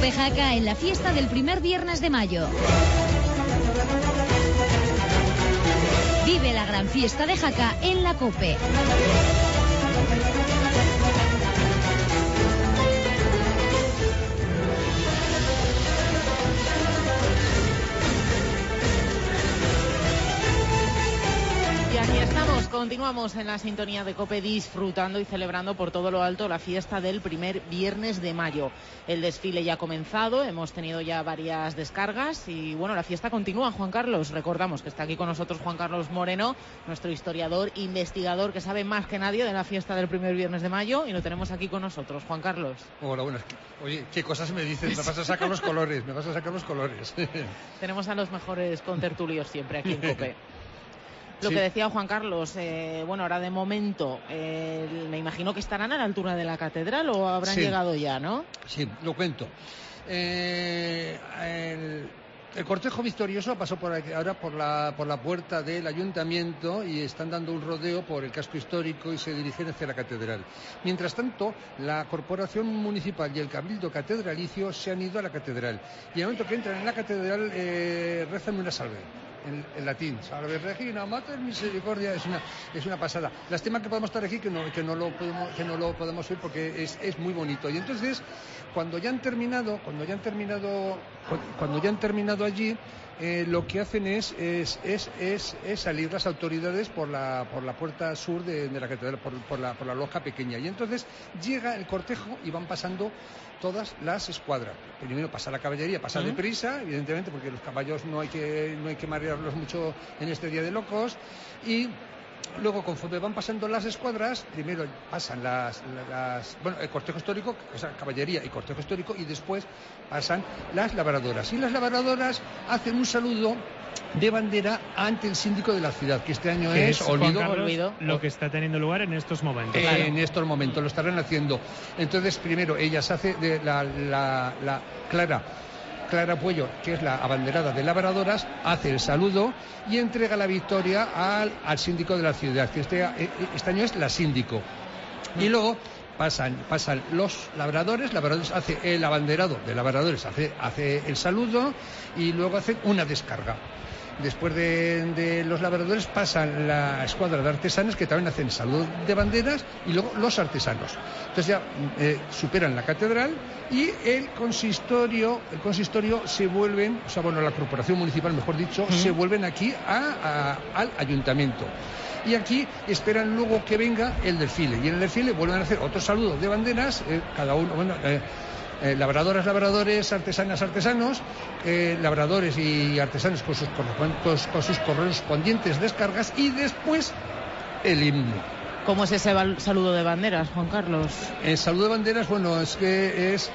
COPE Jaca en la fiesta del primer viernes de mayo. Vive la gran fiesta de Jaca en la COPE. Y aquí estamos, continuamos en la sintonía de COPE, disfrutando y celebrando por todo lo alto la fiesta del primer viernes de mayo. El desfile ya ha comenzado, hemos tenido ya varias descargas y bueno, la fiesta continúa. Juan Carlos, recordamos que está aquí con nosotros Juan Carlos Moreno, nuestro historiador, investigador, que sabe más que nadie de la fiesta del primer viernes de mayo, y lo tenemos aquí con nosotros. Juan Carlos. Hola, buenas. Oye, ¿qué cosas me dices? Me vas a sacar los colores, Tenemos a los mejores contertulios siempre aquí en COPE. Lo que decía Juan Carlos, bueno, ahora de momento, me imagino que estarán a la altura de la catedral o habrán llegado ya, ¿no? Sí, lo cuento. El cortejo victorioso pasó por aquí, ahora por la puerta del ayuntamiento, y están dando un rodeo por el casco histórico y se dirigen hacia la catedral. Mientras tanto, la corporación municipal y el cabildo catedralicio se han ido a la catedral. Y al momento que entran en la catedral, rezan una salve. En latín, Salve Regina Mater Misericordia, es una pasada. Lástima que podamos estar aquí, que no lo podemos oír, porque es muy bonito. Y entonces, cuando ya han terminado allí, lo que hacen es salir las autoridades por la puerta sur de la catedral, por la loja pequeña. Y entonces llega el cortejo y van pasando todas las escuadras. Primero pasa la caballería, pasa deprisa, evidentemente, porque los caballos no hay que marearlos mucho en este día de locos. Y luego, conforme van pasando las escuadras, primero pasan el cortejo histórico, o sea, caballería y cortejo histórico, y después pasan las labradoras. Y las labradoras hacen un saludo de bandera ante el síndico de la ciudad, que este año es Olvido, lo que está teniendo lugar en estos momentos. En estos momentos lo estarán haciendo. Entonces, primero ellas hace de la Clara Puello, que es la abanderada de labradoras, hace el saludo y entrega la victoria al síndico de la ciudad, que este año es la síndico. Y luego pasan los labradores hace el abanderado de labradores, hace el saludo y luego hace una descarga. Después de los labradores pasan la escuadra de artesanos, que también hacen saludo de banderas, y luego los artesanos. Entonces ya superan la catedral y el consistorio se vuelven, o sea, bueno, la corporación municipal, mejor dicho, se vuelven aquí al ayuntamiento. Y aquí esperan luego que venga el desfile. Y en el desfile vuelven a hacer otro saludo de banderas, cada uno, labradoras, labradores, artesanos, labradores y artesanos con sus correspondientes descargas, y después el himno. ¿Cómo es ese saludo de banderas, Juan Carlos? El saludo de banderas, bueno, es que es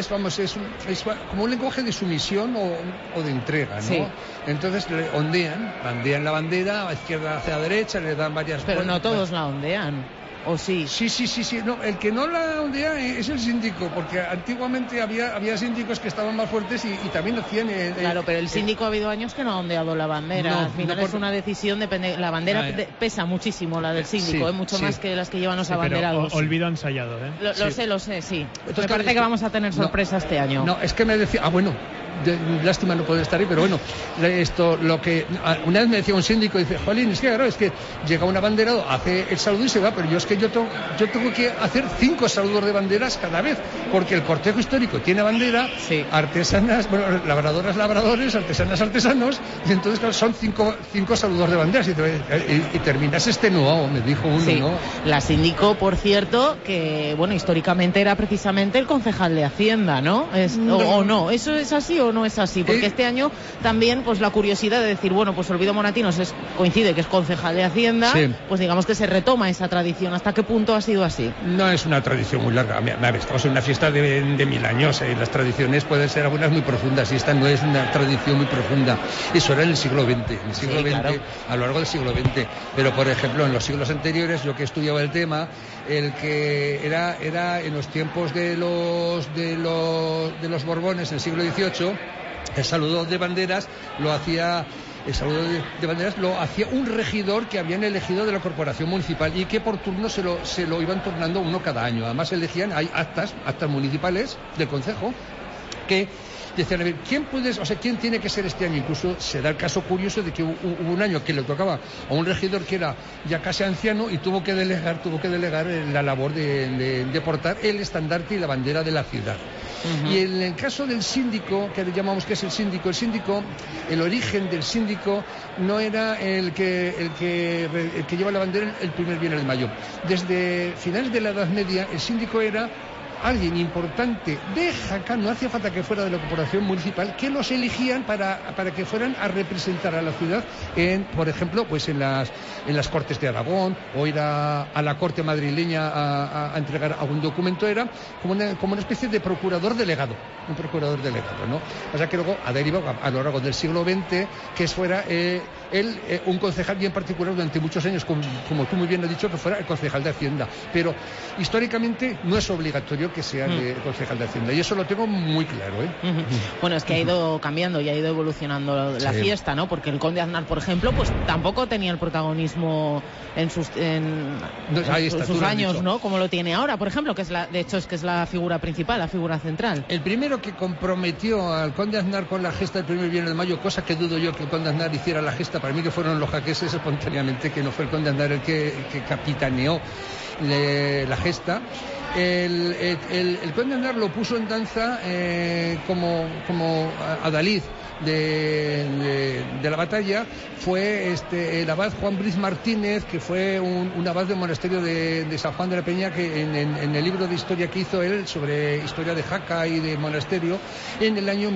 como un lenguaje de sumisión o de entrega, ¿no? Sí. Entonces ondean la bandera a izquierda hacia la derecha, le dan varias... Pero no todos la ondean. ¿O sí? Sí. No, el que no la ondea es el síndico, porque antiguamente había síndicos que estaban más fuertes y también hacían... Claro, pero el síndico ha habido años que no ha ondeado la bandera. Al final es una decisión, depende. La bandera pesa muchísimo, la del síndico, mucho más que las que llevan los abanderados. Pero olvido ensayado, ¿eh? Lo sé, sí. Entonces, me parece que vamos a tener sorpresa este año. No, es que me decía... lástima no poder estar ahí, pero bueno, lo que una vez me decía un síndico, dice, jolín, es que llega un abanderado, hace el saludo y se va, pero yo tengo que hacer 5 saludos de banderas cada vez, porque el cortejo histórico tiene bandera, artesanas, labradoras, labradores, artesanos, y entonces claro, son 5 saludos de banderas, y terminas extenuado, me dijo uno, sí. ¿No? La síndico, por cierto, que bueno, históricamente era precisamente el concejal de Hacienda, ¿no? ¿O no? ¿Eso es así o no es así? Porque este año también, pues la curiosidad de decir, bueno, pues Olvido Moratinos coincide que es concejal de Hacienda, pues digamos que se retoma esa tradición. ¿Hasta qué punto ha sido así? No es una tradición muy larga. Estamos en una fiesta de 1000 años, las tradiciones pueden ser algunas muy profundas, y esta no es una tradición muy profunda. Eso era en el siglo XX, claro. A lo largo del siglo XX. Pero, por ejemplo, en los siglos anteriores, yo que estudiaba el tema, el que era en los tiempos de los Borbones, en el siglo XVIII, el saludo de banderas lo hacía un regidor que habían elegido de la corporación municipal, y que por turno se lo iban turnando uno cada año. Además elegían, hay actas municipales del concejo qué. Decían, a ver, ¿quién tiene que ser este año? Incluso se da el caso curioso de que hubo un año que le tocaba a un regidor que era ya casi anciano y tuvo que delegar la labor de portar el estandarte y la bandera de la ciudad. Y en el caso del síndico, que le llamamos que es el síndico, el origen del síndico no era el que lleva la bandera el primer viernes de mayo. Desde finales de la Edad Media, el síndico era alguien importante de Jaca, no hacía falta que fuera de la corporación municipal, que los elegían para que fueran a representar a la ciudad por ejemplo, pues en las Cortes de Aragón, o ir a la Corte madrileña a entregar algún documento. Era como una especie de procurador delegado, ¿no? O sea que luego ha derivado a lo largo del siglo XX que fuera un concejal bien particular durante muchos años, como tú muy bien has dicho, que fuera el concejal de Hacienda, pero históricamente no es obligatorio que sea el concejal de Hacienda, y eso lo tengo muy claro, Bueno, es que ha ido cambiando y ha ido evolucionando la fiesta, ¿no? Porque el conde Aznar, por ejemplo, pues tampoco tenía el protagonismo en sus años, ¿no? Como lo tiene ahora, por ejemplo, que es la figura principal, la figura central. El primero que comprometió al conde Aznar con la gesta el primer viernes de mayo, cosa que dudo yo que el conde Aznar hiciera la gesta, para mí que fueron los jaqueses espontáneamente, que no fue el conde Aznar el que capitaneó la gesta. El conde Aznar lo puso en danza como adalid de la batalla. Fue el abad Juan Briz Martínez, que fue un abad del monasterio de San Juan de la Peña, que en el libro de historia que hizo él sobre historia de Jaca y de monasterio, en el año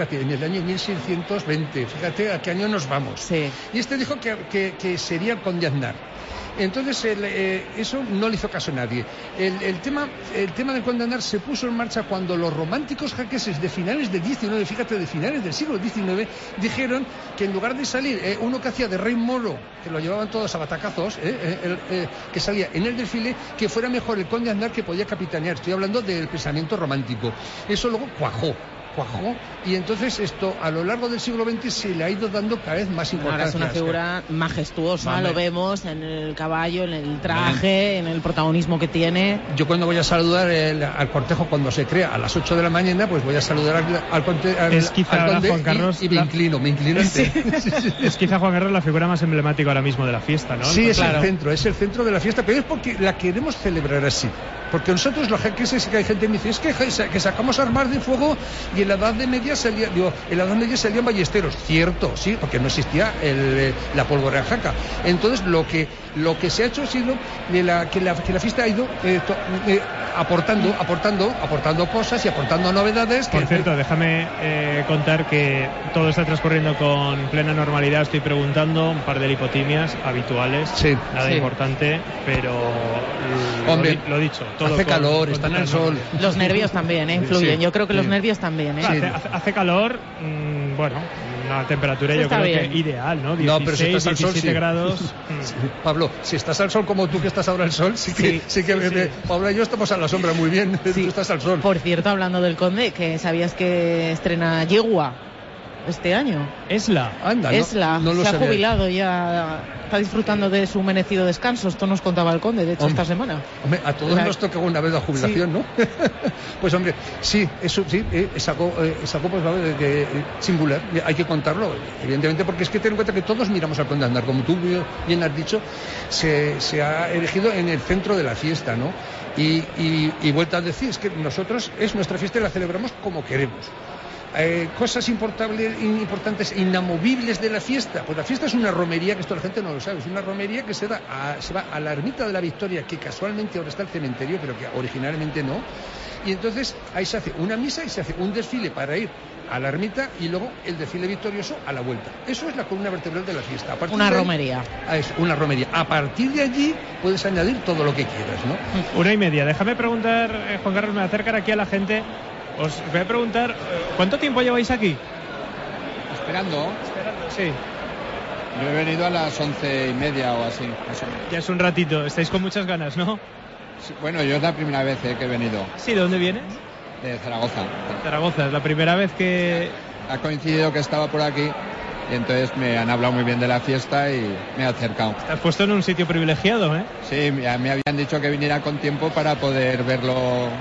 1620, fíjate a qué año nos vamos. Sí. Y dijo que sería el conde Aznar. Entonces eso no le hizo caso a nadie. El tema del conde Aznar se puso en marcha cuando los románticos jaqueses de finales del XIX, fíjate, de finales del siglo XIX, dijeron que en lugar de salir uno que hacía de rey moro, que lo llevaban todos a batacazos, que salía en el desfile, que fuera mejor el conde Aznar, que podía capitanear. Estoy hablando del pensamiento romántico. Eso luego cuajó, y entonces esto a lo largo del siglo XX se le ha ido dando cada vez más importancia. Ahora es una figura majestuosa, lo vemos en el caballo, en el traje, en el protagonismo que tiene. Yo cuando voy a saludar al cortejo, cuando se crea a las 8 de la mañana, pues voy a saludar al conde Juan Carlos, y me inclino sí. Es quizá, Juan Carlos, la figura más emblemática ahora mismo de la fiesta, ¿no? Sí, es el centro de la fiesta, pero es porque la queremos celebrar así. Porque nosotros los jaqueses, que hay gente que me dice, es que sacamos armas de fuego y en la Edad Media salían ballesteros. Cierto, sí, porque no existía la pólvora en Jaca. Entonces lo que se ha hecho ha sido que la fiesta ha ido aportando cosas y aportando novedades. Por cierto, déjame contar que todo está transcurriendo con plena normalidad. Estoy preguntando un par de lipotimias habituales, nada importante, pero hombre, lo dicho. Hace calor, están al sol. Los nervios también influyen. Sí, yo creo que los nervios también. Hace calor, bueno, una temperatura yo creo que ideal, ¿no? 16, pero si estás al sol, 17 grados. Pablo, si estás al sol como tú, que estás ahora al sol, sí que Pablo y yo estamos a la sombra muy bien. Tú estás al sol. Por cierto, hablando del conde, que sabías que estrena Yegua este año. Esla. Anda, Esla. No lo se sabía. ha jubilado ya. Está disfrutando de su merecido descanso. Esto nos contaba el conde, de hecho, esta semana. Hombre, a todos nos toca una vez la jubilación, ¿no? Pues hombre, sí, eso sí, es algo pues, singular. Hay que contarlo, evidentemente, porque es que ten en cuenta que todos miramos al conde Aznar. Como tú bien has dicho, se ha elegido en el centro de la fiesta, ¿no? Y vuelta a decir, es que nosotros es nuestra fiesta y la celebramos como queremos. Cosas importantes, inamovibles de la fiesta. Pues la fiesta es una romería, que esto la gente no lo sabe, es una romería que se va a la ermita de la Victoria, que casualmente ahora está el cementerio, pero que originalmente no, y entonces ahí se hace una misa y se hace un desfile para ir a la ermita y luego el desfile victorioso a la vuelta. Eso es la columna vertebral de la fiesta. Romería. Es una romería. A partir de allí puedes añadir todo lo que quieras, ¿no? 1:30. Déjame preguntar, Juan Carlos, me acercar aquí a la gente. Os voy a preguntar, ¿cuánto tiempo lleváis aquí? Esperando, sí. Yo he venido a las 11:30 o así, más o menos. Ya es un ratito, estáis con muchas ganas, ¿no? Sí, bueno, yo es la primera vez que he venido. Sí, ¿de dónde vienes? De Zaragoza. Zaragoza, es la primera vez que... Ha coincidido que estaba por aquí y entonces me han hablado muy bien de la fiesta y me he acercado. Te has puesto en un sitio privilegiado, ¿eh? Sí, me habían dicho que viniera con tiempo para poder verlo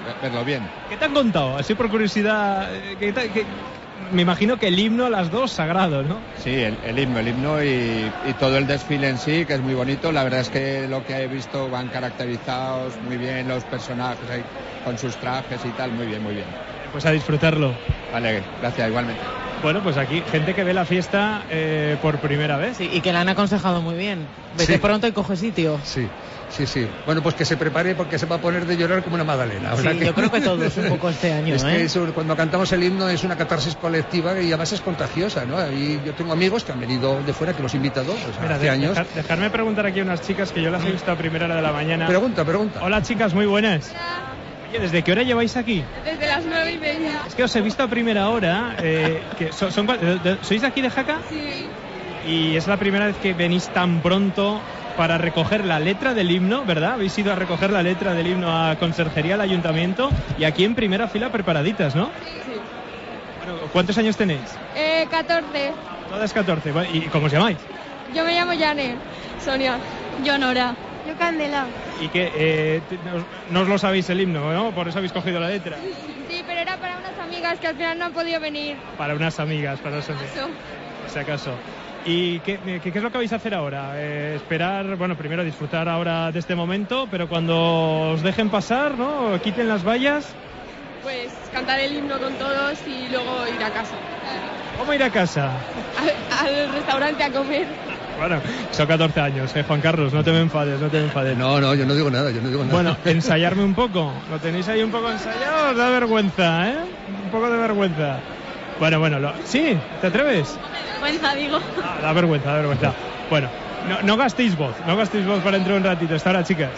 verlo bien. ¿Qué te han contado? Así por curiosidad, me imagino que el himno a las dos sagrado, ¿no? Sí, el himno y todo el desfile en sí, que es muy bonito. La verdad es que lo que he visto van caracterizados muy bien los personajes ahí, con sus trajes y tal, muy bien, muy bien. Pues a disfrutarlo. Vale, gracias, igualmente. Bueno, pues aquí, gente que ve la fiesta por primera vez. Sí, y que la han aconsejado muy bien. Vete pronto y coge sitio. Sí. Bueno, pues que se prepare porque se va a poner de llorar como una magdalena. Sí, yo creo que todos un poco este año. Es que eso, cuando cantamos el himno es una catarsis colectiva y además es contagiosa, ¿no? Y yo tengo amigos que han venido de fuera, que los he invitado hace años. Dejarme preguntar aquí a unas chicas que yo las he visto a primera hora de la mañana. Pregunta. Hola, chicas, muy buenas. Oye, ¿desde qué hora lleváis aquí? Desde las 9:30. Es que os he visto a primera hora. ¿Sois de aquí de Jaca? Sí. Y es la primera vez que venís tan pronto para recoger la letra del himno, ¿verdad? Habéis ido a recoger la letra del himno a Conserjería, al Ayuntamiento, y aquí en primera fila preparaditas, ¿no? Sí. Bueno, ¿cuántos años tenéis? 14. Todas 14. ¿Y cómo os llamáis? Yo me llamo Yane. Sonia. Yo Nora. Yo Candela. Y que no os lo sabéis el himno, ¿no? Por eso habéis cogido la letra. Sí, pero era para unas amigas que al final no han podido venir. Para unas amigas, Por si acaso. ¿Y qué es lo que vais a hacer ahora? Esperar, bueno, primero disfrutar ahora de este momento, pero cuando os dejen pasar, ¿no? Quiten las vallas. Pues cantar el himno con todos y luego ir a casa. ¿Cómo ir a casa? Al restaurante a comer. Bueno, son 14 años, Juan Carlos, no te me enfades. No, yo no digo nada, Bueno, ensayarme un poco. ¿Lo tenéis ahí un poco ensayado? Os da vergüenza, ¿eh? Un poco de vergüenza. Bueno, ¿sí? ¿Te atreves? Vergüenza, digo. Da vergüenza. Bueno, no gastéis voz para dentro de un ratito. Hasta ahora, chicas.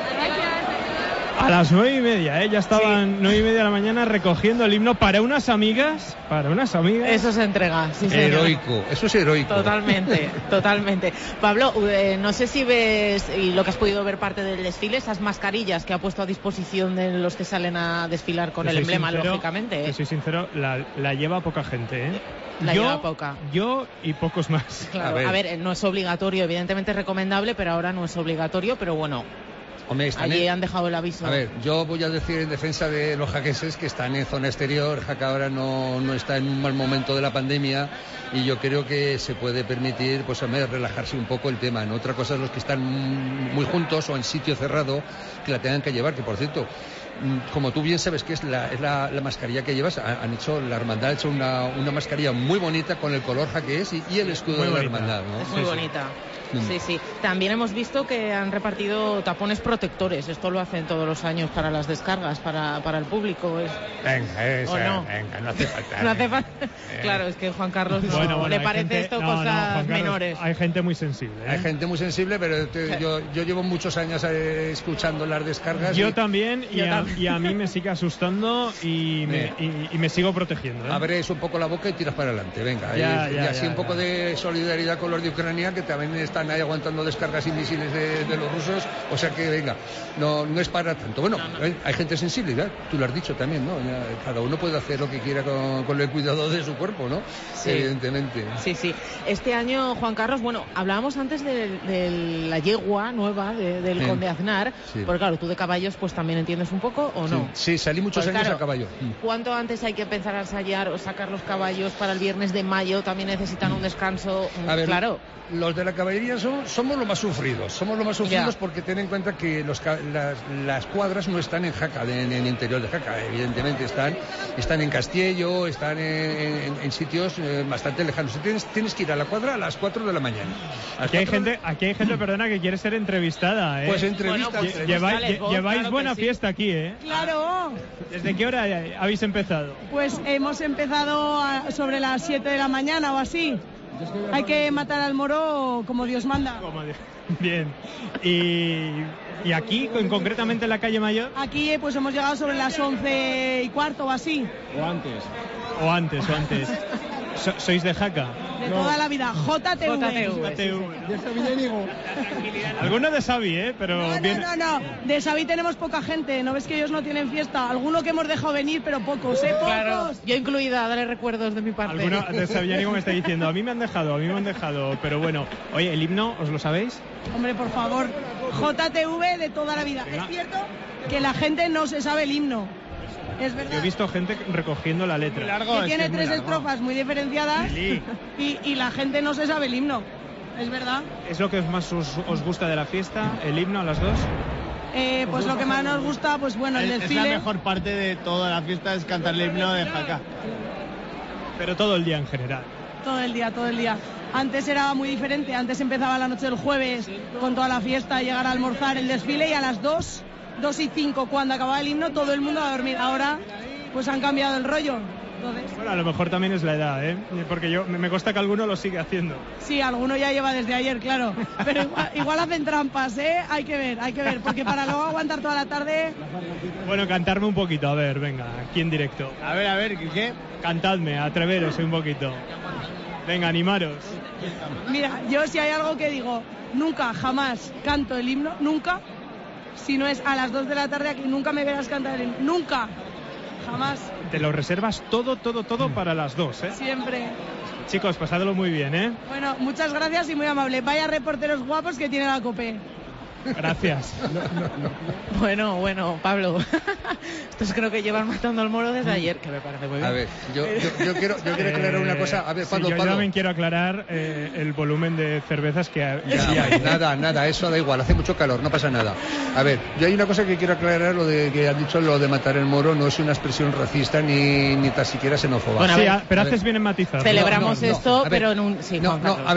A las 9:30, ya estaban 9:30 de la mañana recogiendo el himno para unas amigas. Eso se entrega, sí, señor. Heroico, eso es heroico. Totalmente. Pablo, no sé si ves, y lo que has podido ver parte del desfile, esas mascarillas que ha puesto a disposición de los que salen a desfilar con el emblema, lógicamente. Que soy sincero, la lleva poca gente, ¿eh? Lleva poca. Yo y pocos más. Claro, a ver, no es obligatorio, evidentemente es recomendable, pero ahora no es obligatorio, pero bueno. Hombre, allí han dejado el aviso. A ver, yo voy a decir en defensa de los jaqueses que están en zona exterior. Jaca ahora no está en un mal momento de la pandemia y yo creo que se puede permitir, pues, relajarse un poco el tema, ¿no? Otra cosa es los que están muy juntos o en sitio cerrado que la tengan que llevar, que por cierto, como tú bien sabes que es la mascarilla que llevas, la hermandad ha hecho una mascarilla muy bonita con el color jaqués y el escudo de la hermandad, ¿no? Es muy bonita. Sí. También hemos visto que han repartido tapones protectores. Esto lo hacen todos los años para las descargas, para el público. Venga, no hace falta. No hace falta. Claro, es que Juan Carlos le parece esto cosas menores. Hay gente muy sensible. Hay gente muy sensible, pero yo llevo muchos años escuchando las descargas. Yo también, y a mí me sigue asustando y me sigo protegiendo. Abres un poco la boca y tiras para adelante, venga. Y así un poco de solidaridad con los de Ucrania, que también están ahí aguantando descargas y misiles de los rusos, o sea que venga, no es para tanto. Bueno, hay gente sensible, ¿verdad? Tú lo has dicho también, ¿no? Cada uno puede hacer lo que quiera con el cuidado de su cuerpo, ¿no? Sí. Evidentemente. Sí. Este año, Juan Carlos, bueno, hablábamos antes de la yegua nueva del Conde Aznar, porque claro, tú de caballos pues también entiendes un poco, ¿o no? Sí, salí muchos años a caballo. ¿Cuánto antes hay que empezar a ensayar o sacar los caballos para el viernes de mayo? También necesitan un descanso, claro. Los de la caballería somos los más sufridos. Porque ten en cuenta que las cuadras no están en Jaca, en el interior de Jaca. Evidentemente están en Castello, están en sitios bastante lejanos. Tienes que ir a la cuadra a las 4 de la mañana. Aquí hay gente, perdona, que quiere ser entrevistada, ¿eh? Pues entrevista. Lleváis buena fiesta aquí, ¿eh? Claro. ¿Desde qué hora habéis empezado? Pues hemos empezado sobre las 7 de la mañana o así. Hay que matar al moro como Dios manda. Bien. ¿Y aquí, concretamente en la calle Mayor? Aquí pues hemos llegado sobre las 11:15 o así. O antes. ¿Sois de Jaca? De toda la vida. JTV. De Sabiñánigo. Algunos de Sabi, pero... No. De Sabi tenemos poca gente. ¿No ves que ellos no tienen fiesta? Alguno que hemos dejado venir, pero pocos, ¿eh? Claro, pocos. yo incluida, daré recuerdos de mi parte. Alguno de Sabiñánigo me está diciendo, a mí me han dejado. Pero bueno. Oye, ¿el himno os lo sabéis? Hombre, por favor. JTV de toda la vida. Venga. ¿Es cierto? que la gente no se sabe el himno. Es verdad. Yo he visto gente recogiendo la letra. Que tiene 3 estrofas muy diferenciadas y la gente no se sabe el himno. Es verdad. ¿Es lo que más os gusta de la fiesta? ¿El himno a las 2? Pues lo que más nos gusta, pues bueno, el desfile. Es la mejor parte de toda la fiesta, es cantar el himno de Jaca. Pero todo el día en general. Todo el día. Antes era muy diferente, antes empezaba la noche del jueves con toda la fiesta, llegar a almorzar, el desfile, y a las 2:05, cuando acababa el himno, todo el mundo a dormir. Ahora pues han cambiado el rollo. Entonces... Bueno, a lo mejor también es la edad, ¿eh? Porque yo me consta que alguno lo sigue haciendo. Sí, alguno ya lleva desde ayer, claro. Pero igual hacen trampas, ¿eh? Hay que ver, porque para luego aguantar toda la tarde... Bueno, cantarme un poquito, a ver, venga, aquí en directo. A ver, ¿qué? Cantadme, atreveros un poquito. Venga, animaros. Mira, yo si hay algo que digo, nunca, jamás canto el himno, nunca, si no es a las 2 de la tarde, aquí nunca me verás cantar el himno, nunca, jamás. Te lo reservas todo para las 2, ¿eh? Siempre. Chicos, pasadlo muy bien, ¿eh? Bueno, muchas gracias y muy amable. Vaya reporteros guapos que tiene la COPE. Gracias. Bueno, Pablo. Estos creo que llevan matando al moro desde ayer, que me parece muy bien. A ver, yo quiero aclarar una cosa. A ver, Pablo, sí, yo Pablo. también quiero aclarar el volumen de cervezas que hay. Nada, eso da igual, hace mucho calor, no pasa nada. A ver, yo hay una cosa que quiero aclarar, lo de que has dicho, lo de matar el moro no es una expresión racista ni tan siquiera xenófoba. Bueno, sí, pero haces bien en matizar. Celebramos esto, pero en un... Sí,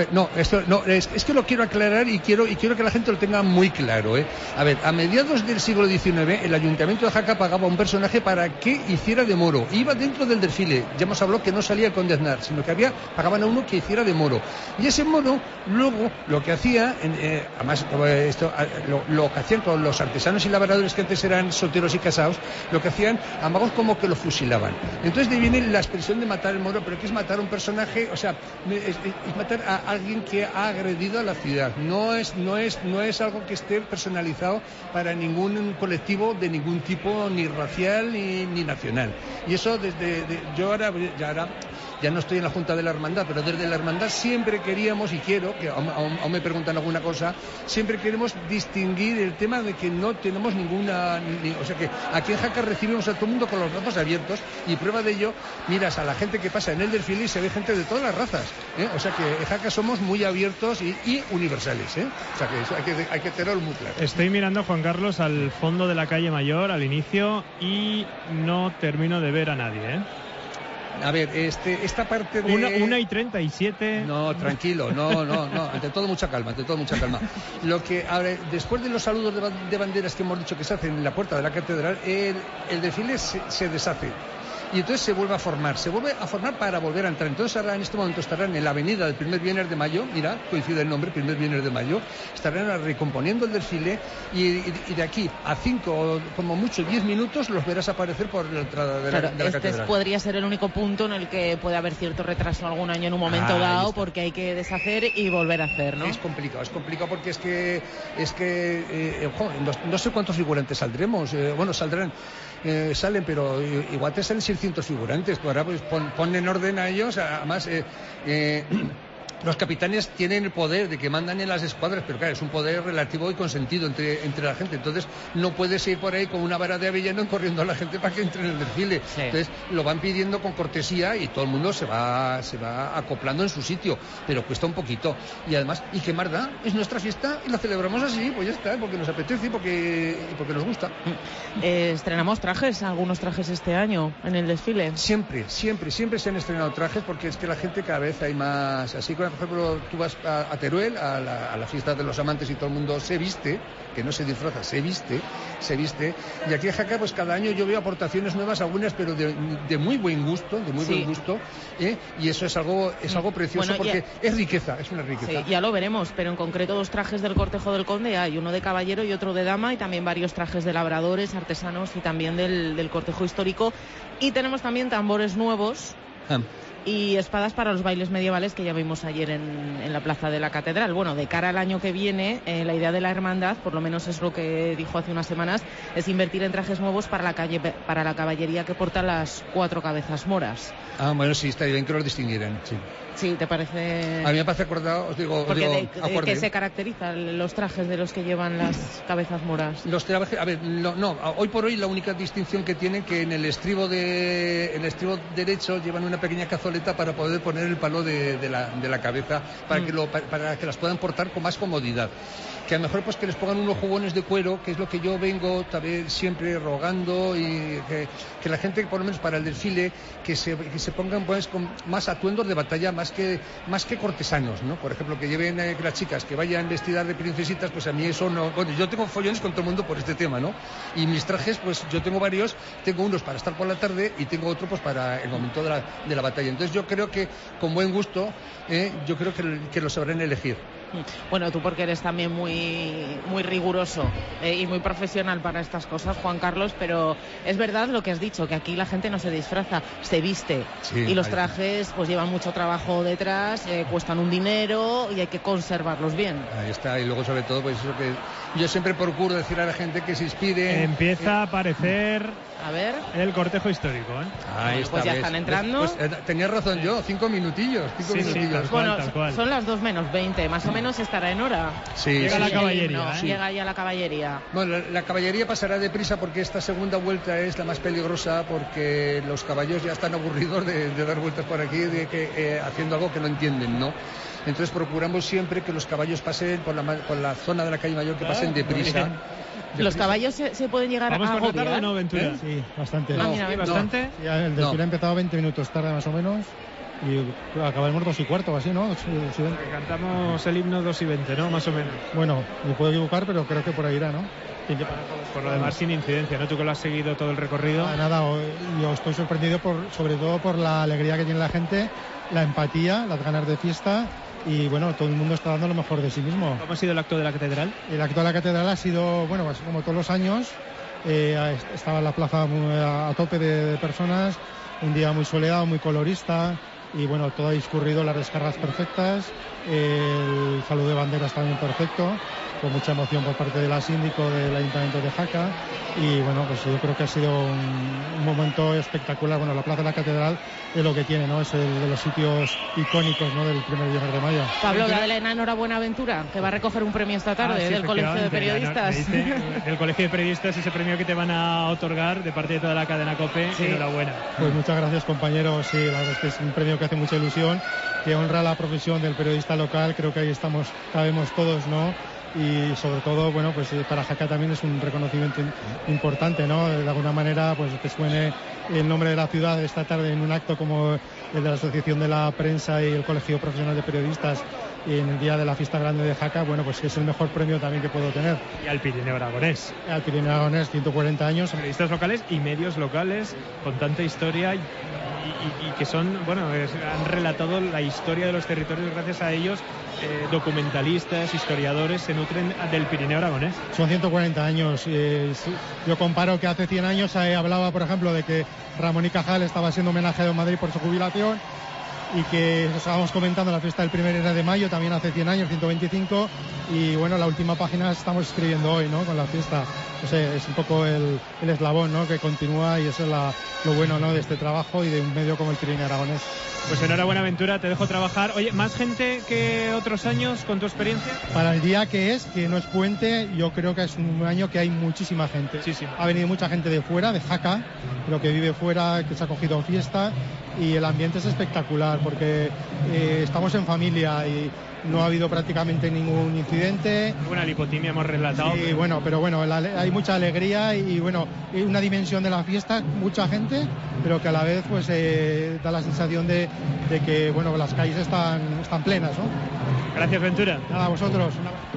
es que lo quiero aclarar y quiero que la gente lo tenga muy claro, ¿eh? A ver, a mediados del siglo XIX el Ayuntamiento de Jaca pagaba a un personaje para que hiciera de moro. Iba dentro del desfile, ya hemos hablado que no salía el conde Aznar, sino que pagaban a uno que hiciera de moro. Y ese moro, luego, lo que hacía, además lo que hacían con los artesanos y labradores que antes eran solteros y casados, lo que hacían, amagos como que lo fusilaban. Entonces de ahí viene la expresión de matar el moro, pero que es matar a un personaje, o sea, es matar a alguien que ha agredido a la ciudad. No es algo que esté personalizado para ningún colectivo de ningún tipo, ni racial ni nacional. Y eso yo ahora ya no estoy en la Junta de la Hermandad, pero desde la Hermandad siempre queríamos, y quiero, que aún me preguntan alguna cosa, siempre queremos distinguir el tema de que no tenemos o sea que aquí en Jaca recibimos a todo el mundo con los brazos abiertos, y prueba de ello, miras a la gente que pasa en el desfile y se ve gente de todas las razas, ¿eh? O sea que en Jaca somos muy abiertos y universales, ¿eh? O sea que eso hay que tenerlo muy claro. Estoy mirando, Juan Carlos, al fondo de la calle Mayor, al inicio, y no termino de ver a nadie, ¿eh? A ver, esta parte de... 1:37. No, tranquilo, no. Ante todo mucha calma. Lo que, a ver, después de los saludos de banderas que hemos dicho que se hacen en la puerta de la catedral, el desfile se deshace. Y entonces se vuelve a formar para volver a entrar. Entonces ahora en este momento estarán en la avenida del primer viernes de mayo, mira, coincide el nombre, primer viernes de mayo, estarán recomponiendo el desfile y de aquí a 5, como mucho 10 minutos, los verás aparecer por la entrada de la catedral. Este podría ser el único punto en el que puede haber cierto retraso algún año en un momento dado, porque hay que deshacer y volver a hacer, ¿no? Es complicado porque no sé cuántos figurantes saldremos, saldrán. Salen, pero igual te salen 600 figurantes. Pues ahora pues pon en orden a ellos. Además, los capitanes tienen el poder de que mandan en las escuadras, pero claro, es un poder relativo y consentido entre la gente. Entonces, no puedes ir por ahí con una vara de avellano corriendo a la gente para que entre en el desfile. Sí. Entonces, lo van pidiendo con cortesía y todo el mundo se va acoplando en su sitio, pero cuesta un poquito. Y además, ¿y qué más da? Es nuestra fiesta y la celebramos así, pues ya está, porque nos apetece y porque nos gusta. Estrenamos algunos trajes este año en el desfile. Siempre se han estrenado trajes, porque es que la gente cada vez hay más, así como por ejemplo tú vas a Teruel, a la fiesta de los amantes, y todo el mundo se viste, que no se disfraza, se viste, y aquí en Jaca pues cada año yo veo aportaciones nuevas, algunas pero de muy buen gusto, buen gusto, y eso es algo precioso, porque es riqueza, es una riqueza. Sí, ya lo veremos, pero en concreto 2 trajes del cortejo del conde hay, uno de caballero y otro de dama, y también varios trajes de labradores, artesanos y también del cortejo histórico, y tenemos también tambores nuevos. y espadas para los bailes medievales que ya vimos ayer en la plaza de la Catedral. Bueno, de cara al año que viene, la idea de la hermandad, por lo menos es lo que dijo hace unas semanas, es invertir en trajes nuevos para la caballería que porta las 4 cabezas moras. Bueno, sí, estaría bien que los distinguieran, sí. Sí, ¿te parece? A mí me parece acordado, os digo, porque ¿de qué se caracterizan los trajes de los que llevan las cabezas moras? Los trajes, a ver, no, hoy por hoy la única distinción que tienen que en el estribo derecho llevan una pequeña cazoleta para poder poner el palo de la cabeza para que las puedan portar con más comodidad. Que a lo mejor pues que les pongan unos jugones de cuero, que es lo que yo vengo también siempre rogando, y que la gente, por lo menos para el desfile, que se pongan pues con más atuendos de batalla, más que cortesanos, ¿no? Por ejemplo, que lleven las chicas que vayan vestidas de princesitas, pues a mí eso no. Bueno, yo tengo follones con todo el mundo por este tema, ¿no? Y mis trajes, pues yo tengo varios, tengo unos para estar por la tarde y tengo otro pues para el momento de la batalla. Entonces yo creo que con buen gusto, yo creo que lo sabrán elegir. Bueno, tú porque eres también muy riguroso y muy profesional para estas cosas, Juan Carlos, pero es verdad lo que has dicho, que aquí la gente no se disfraza, se viste. Sí, y los trajes pues llevan mucho trabajo detrás, cuestan un dinero y hay que conservarlos bien. Ahí está, y luego sobre todo pues eso que yo siempre procuro decir a la gente que se inspire. Empieza a aparecer a ver el cortejo histórico, Ahí está, pues ya están entrando. Pues, tenías razón yo, 5 minutillos. Sí, tal cual. Son las 2 menos 20, más o menos estará en hora. Sí, llega la caballería. Llega ya la caballería. Bueno, la caballería pasará deprisa porque esta segunda vuelta es la más peligrosa, porque los caballos ya están aburridos de dar vueltas por aquí, haciendo algo que no entienden, ¿no? Entonces procuramos siempre que los caballos pasen por la zona de la calle Mayor, que pasen deprisa. ¿Los caballos se pueden llegar a agobiar? ¿Vamos por tarde, no, Ventura? Sí, bastante. ¿Bastante? Sí, el desfile ha empezado 20 minutos tarde más o menos y acabamos 2:15 o así, ¿no? Cantamos el himno 2:20, ¿no? Más o menos. Bueno, me puedo equivocar, pero creo que por ahí irá, ¿no? Por lo demás, sin incidencia, ¿no? Tú que lo has seguido todo el recorrido. Nada, yo estoy sorprendido sobre todo por la alegría que tiene la gente, la empatía, las ganas de fiesta. Y bueno, todo el mundo está dando lo mejor de sí mismo. ¿Cómo ha sido el acto de la catedral? El acto de la catedral ha sido, bueno, pues como todos los años, estaba la plaza a tope de personas, un día muy soleado, muy colorista, y bueno, todo ha discurrido, las descargas perfectas, el saludo de banderas también perfecto, con mucha emoción por parte de la síndico del Ayuntamiento de Jaca, y bueno, pues yo creo que ha sido un momento espectacular. Bueno, la Plaza de la Catedral es lo que tiene, ¿no? Es el de los sitios icónicos, ¿no? Del primer viernes de mayo. Pablo, dale la enhorabuena a Ventura, que va a recoger un premio esta tarde del Colegio de Periodistas. Del Colegio de Periodistas, ese premio que te van a otorgar de parte de toda la cadena COPE. Sí. Enhorabuena. Pues muchas gracias, compañeros. Sí, la verdad es que es un premio que hace mucha ilusión, que honra la profesión del periodista local. Creo que ahí cabemos todos, ¿no? Y sobre todo, bueno, pues para Jaca también es un reconocimiento importante, ¿no? De alguna manera, pues que suene el nombre de la ciudad esta tarde en un acto como el de la Asociación de la Prensa y el Colegio Profesional de Periodistas, y en el día de la fiesta grande de Jaca, bueno, pues es el mejor premio también que puedo tener. Y al Pirineo Aragonés. Al Pirineo Aragonés, 140 años. Periodistas locales y medios locales con tanta historia y que son, bueno, han relatado la historia de los territorios gracias a ellos. Documentalistas, historiadores se nutren del Pirineo Aragonés. Son 140 años. Yo comparo que hace 100 años hablaba, por ejemplo, de que Ramón y Cajal estaba siendo homenajeado en Madrid por su jubilación, y que estábamos comentando la fiesta del primer día de mayo también hace 100 años, 125, y bueno, la última página estamos escribiendo hoy, ¿no? Con la fiesta. O sea, es un poco el eslabón, ¿no? Que continúa, y eso es lo bueno, ¿no? De este trabajo y de un medio como el Pirineo Aragonés. Pues enhorabuena, Ventura, te dejo trabajar. Oye, ¿más gente que otros años con tu experiencia? Para el día que no es puente, yo creo que es un año que hay muchísima gente. Sí. Ha venido mucha gente de fuera, de Jaca, pero que vive fuera, que se ha cogido fiesta, y el ambiente es espectacular porque estamos en familia y no ha habido prácticamente ningún incidente. Una lipotimia hemos relatado. Sí, bueno, pero bueno, hay mucha alegría y bueno, una dimensión de la fiesta, mucha gente, pero que a la vez pues da la sensación de que bueno, las calles están plenas, ¿no? Gracias, Ventura. Nada, a vosotros.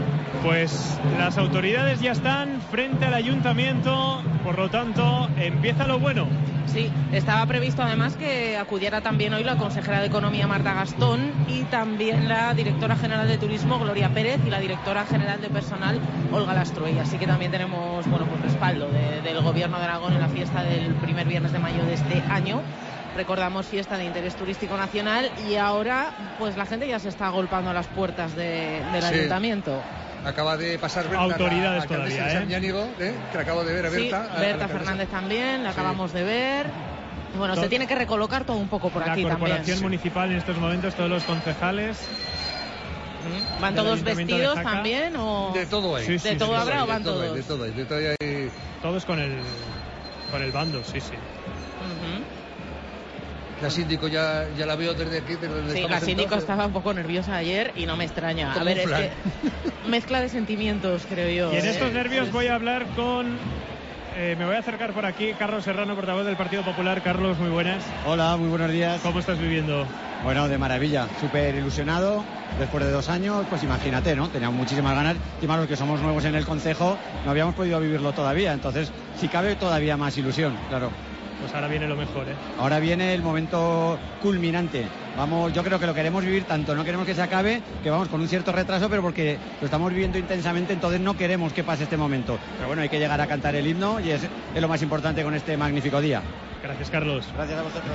Pues las autoridades ya están frente al ayuntamiento, por lo tanto, empieza lo bueno. Sí, estaba previsto además que acudiera también hoy la consejera de Economía Marta Gastón y también la directora general de Turismo Gloria Pérez y la directora general de Personal Olga Lastruey. Así que también tenemos, bueno, pues respaldo del Gobierno de Aragón en la fiesta del primer viernes de mayo de este año, Recordamos, fiesta de interés turístico nacional, y ahora pues la gente ya se está agolpando a las puertas del ayuntamiento. Acaba de pasar Berta, autoridades la todavía, de San Ñánigo, que acabo de ver a Berta. Sí, Berta Fernández también, la acabamos de ver. Bueno, se tiene que recolocar todo un poco por aquí también. La corporación municipal en estos momentos, todos los concejales. ¿Van todos vestidos también? ¿O? De todo hay. ¿De todo habrá o van todos? De todo hay. Todos con el bando, sí. La síndico ya la veo desde aquí. Sí, la síndico estaba un poco nerviosa ayer y no me extraña. A ver, es que mezcla de sentimientos, creo yo. Y en estos nervios voy a hablar con... me voy a acercar por aquí, Carlos Serrano, portavoz del Partido Popular. Carlos, muy buenas. Hola, muy buenos días. ¿Cómo estás viviendo? Bueno, de maravilla, súper ilusionado. Después de 2 años, pues imagínate, ¿no? Teníamos muchísimas ganas. Y más los que somos nuevos en el concejo, no habíamos podido vivirlo todavía. Entonces, si cabe, todavía más ilusión, claro. Pues ahora viene lo mejor, ¿eh? Ahora viene el momento culminante. Vamos, yo creo que lo queremos vivir tanto, no queremos que se acabe, que vamos con un cierto retraso, pero porque lo estamos viviendo intensamente, entonces no queremos que pase este momento. Pero bueno, hay que llegar a cantar el himno y es lo más importante con este magnífico día. Gracias, Carlos. Gracias a vosotros.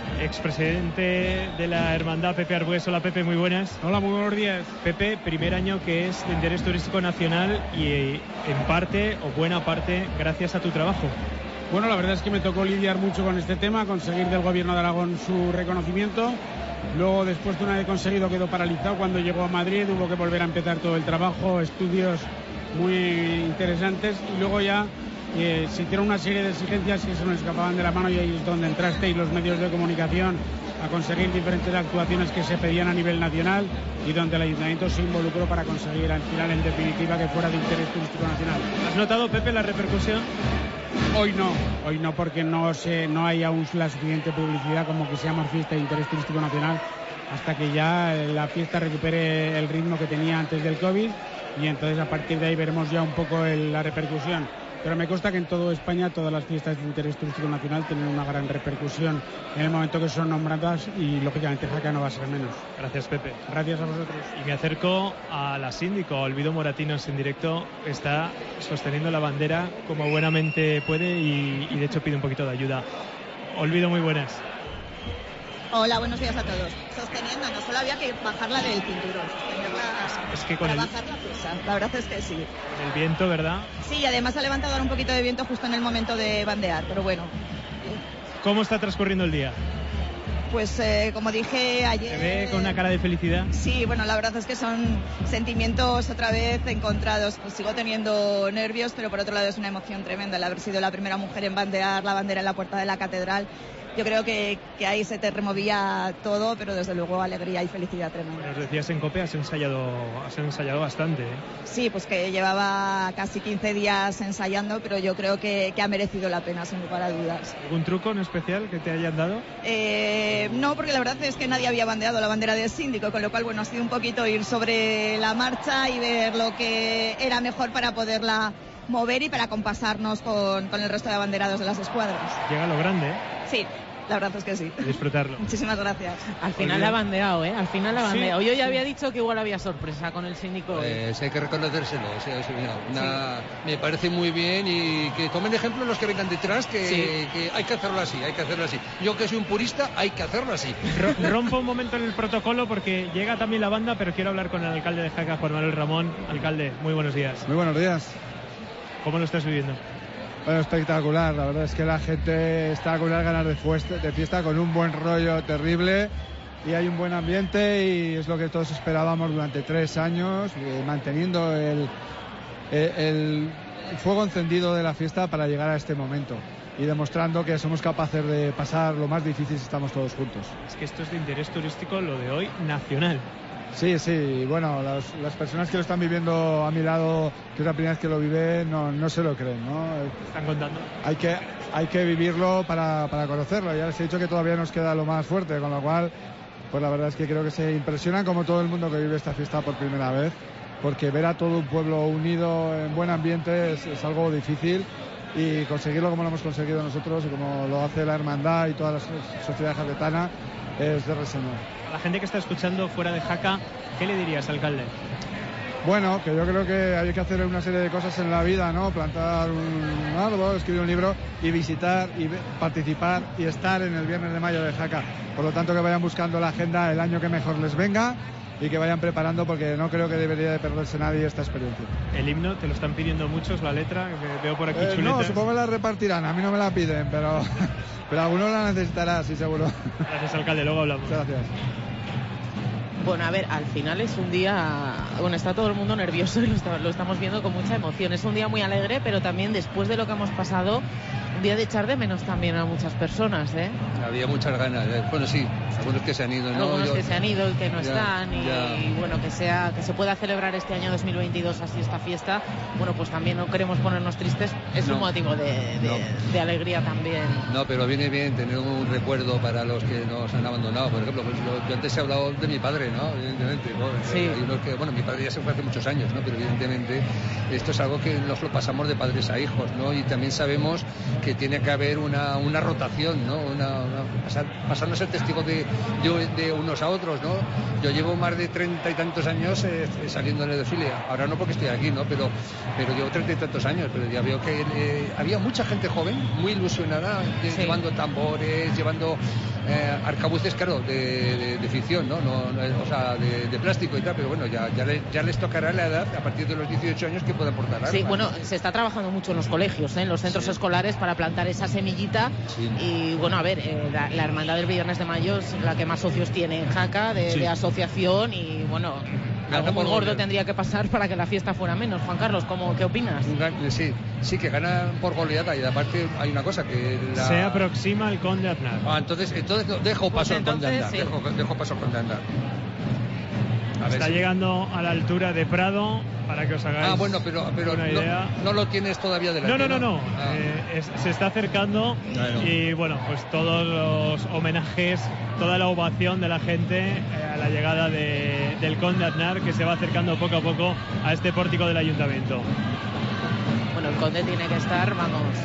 Expresidente de la Hermandad, Pepe Arbues. Hola, Pepe, muy buenas. Hola, muy buenos días. Pepe, primer año que es de interés turístico nacional y en parte o buena parte gracias a tu trabajo. Bueno, la verdad es que me tocó lidiar mucho con este tema, conseguir del Gobierno de Aragón su reconocimiento. Luego, después de una vez conseguido, quedó paralizado. Cuando llegó a Madrid hubo que volver a empezar todo el trabajo, estudios muy interesantes, y luego ya se hicieron una serie de exigencias que se nos escapaban de la mano, y ahí es donde entrasteis los medios de comunicación a conseguir diferentes actuaciones que se pedían a nivel nacional y donde el ayuntamiento se involucró para conseguir al final, en definitiva, que fuera de interés turístico nacional. ¿Has notado, Pepe, la repercusión? Hoy no, porque no hay aún la suficiente publicidad como que se llama fiesta de interés turístico nacional, hasta que ya la fiesta recupere el ritmo que tenía antes del COVID, y entonces a partir de ahí veremos ya un poco la repercusión. Pero me consta que en toda España todas las fiestas de interés turístico nacional tienen una gran repercusión en el momento que son nombradas, y lógicamente Jaca no va a ser menos. Gracias, Pepe. Gracias a vosotros. Y me acerco a la síndico, Olvido Moratinos, en directo. Está sosteniendo la bandera como buenamente puede y de hecho pide un poquito de ayuda. Olvido, muy buenas. Hola, buenos días a todos. Sosteniendo, no solo había que bajarla del cinturón, sostenerla, es que con bajar la pieza. La verdad es que sí. El viento, ¿verdad? Sí, además ha levantado ahora un poquito de viento justo en el momento de bandear, pero bueno. ¿Cómo está transcurriendo el día? Pues como dije ayer... ¿Se ve con una cara de felicidad? Sí, bueno, la verdad es que son sentimientos otra vez encontrados. Pues sigo teniendo nervios, pero por otro lado es una emoción tremenda el haber sido la primera mujer en bandear la bandera en la puerta de la catedral. Yo creo que ahí se te removía todo, pero desde luego alegría y felicidad tremenda. Nos decías en COPE, has ensayado bastante, ¿eh? Sí, pues que llevaba casi 15 días ensayando, pero yo creo que ha merecido la pena, sin lugar a dudas. ¿Algún truco en especial que te hayan dado? No, porque la verdad es que nadie había bandeado la bandera del síndico, con lo cual, bueno, ha sido un poquito ir sobre la marcha y ver lo que era mejor para poderla mover y para compasarnos con el resto de abanderados de las escuadras. Llega lo grande, ¿eh? Sí, la verdad es que sí. Disfrutarlo. Muchísimas gracias. Al final la ha bandeado, ¿eh? Al final la ha bandeado. Sí, yo ya había dicho que igual había sorpresa con el síndico. Hay que reconocérselo. Me parece muy bien, y que tomen ejemplo los que vengan detrás, que hay que hacerlo así, Yo, que soy un purista, hay que hacerlo así. Rompo un momento en el protocolo porque llega también la banda, pero quiero hablar con el alcalde de Jaca, Juan Manuel Ramón. Alcalde, muy buenos días. Muy buenos días. ¿Cómo lo estás viviendo? Bueno, espectacular, la verdad es que la gente está con unas ganas de fiesta, con un buen rollo terrible, y hay un buen ambiente, y es lo que todos esperábamos durante 3 años, manteniendo el fuego encendido de la fiesta para llegar a este momento, y demostrando que somos capaces de pasar lo más difícil si estamos todos juntos. Es que esto es de interés turístico, lo de hoy, nacional. Sí, bueno, las personas que lo están viviendo a mi lado, que es la primera vez que lo viven, no se lo creen, ¿no? ¿Están contando? Hay que vivirlo para conocerlo. Ya les he dicho que todavía nos queda lo más fuerte, con lo cual, pues la verdad es que creo que se impresionan como todo el mundo que vive esta fiesta por primera vez, porque ver a todo un pueblo unido en buen ambiente es algo difícil, y conseguirlo como lo hemos conseguido nosotros y como lo hace la hermandad y toda la sociedad jarretana es de reseñar. A la gente que está escuchando fuera de Jaca, ¿qué le dirías, alcalde? bueno, que yo creo que hay que hacer una serie de cosas en la vida, ¿no? Plantar un árbol, escribir un libro y visitar y participar y estar en el Viernes de Mayo de Jaca. Por lo tanto, que vayan buscando la agenda el año que mejor les venga y que vayan preparando, porque no creo que debería de perderse nadie esta experiencia. El himno, ¿te lo están pidiendo muchos, la letra? Que veo por aquí chuletas. No, supongo que la repartirán, a mí no me la piden, pero alguno la necesitará, sí, seguro. Gracias, alcalde, luego hablamos. Muchas gracias. Bueno, a ver, al final es un día... Bueno, está todo el mundo nervioso y lo estamos viendo con mucha emoción. Es un día muy alegre, pero también después de lo que hemos pasado, un día de echar de menos también a muchas personas, ¿eh? Había muchas ganas. Bueno, sí, algunos que se han ido, ¿no? Algunos que se han ido y que no están. Y bueno, que se pueda celebrar este año 2022 así esta fiesta. Bueno, pues también no queremos ponernos tristes. Es un motivo de alegría también. No, pero viene bien tener un recuerdo para los que nos han abandonado. Por ejemplo, pues yo antes he hablado de mi padre, ¿no? Evidentemente, ¿no? Sí. Hay unos que, bueno, mi padre ya se fue hace muchos años, ¿no? Pero evidentemente esto es algo que nos lo pasamos de padres a hijos, ¿no? Y también sabemos que tiene que haber una rotación, ¿no? Pasarnos el testigo de unos a otros, ¿no? Yo llevo más de 30 y tantos años saliendo en el desfile. Ahora no porque estoy aquí, ¿no? Pero llevo 30 y tantos años, pero ya veo que había mucha gente joven, muy ilusionada, llevando tambores, llevando arcabuces, claro, de ficción, ¿no? O sea, de plástico y tal, pero bueno, ya les tocará la edad, a partir de los 18 años, que puedan portar armas. Sí, bueno, se está trabajando mucho en los colegios, en los centros escolares, para plantar esa semillita. Y bueno, a ver, la Hermandad del Viernes de Mayo es la que más socios tiene en Jaca, de asociación, y bueno, algo muy gordo tendría que pasar para que la fiesta fuera menos. Juan Carlos, ¿qué opinas? Sí, que ganan por goleada, y aparte hay una cosa que... Se aproxima el Conde Aznar. Entonces dejo paso al Conde Aznar. Dejo paso al Conde Aznar. Está llegando a la altura de Prado, para que os hagáis pero una idea. No lo tienes todavía delante. No. Se está acercando y bueno, pues todos los homenajes, toda la ovación de la gente a la llegada del Conde Aznar, que se va acercando poco a poco a este pórtico del ayuntamiento. Bueno, el Conde tiene que estar,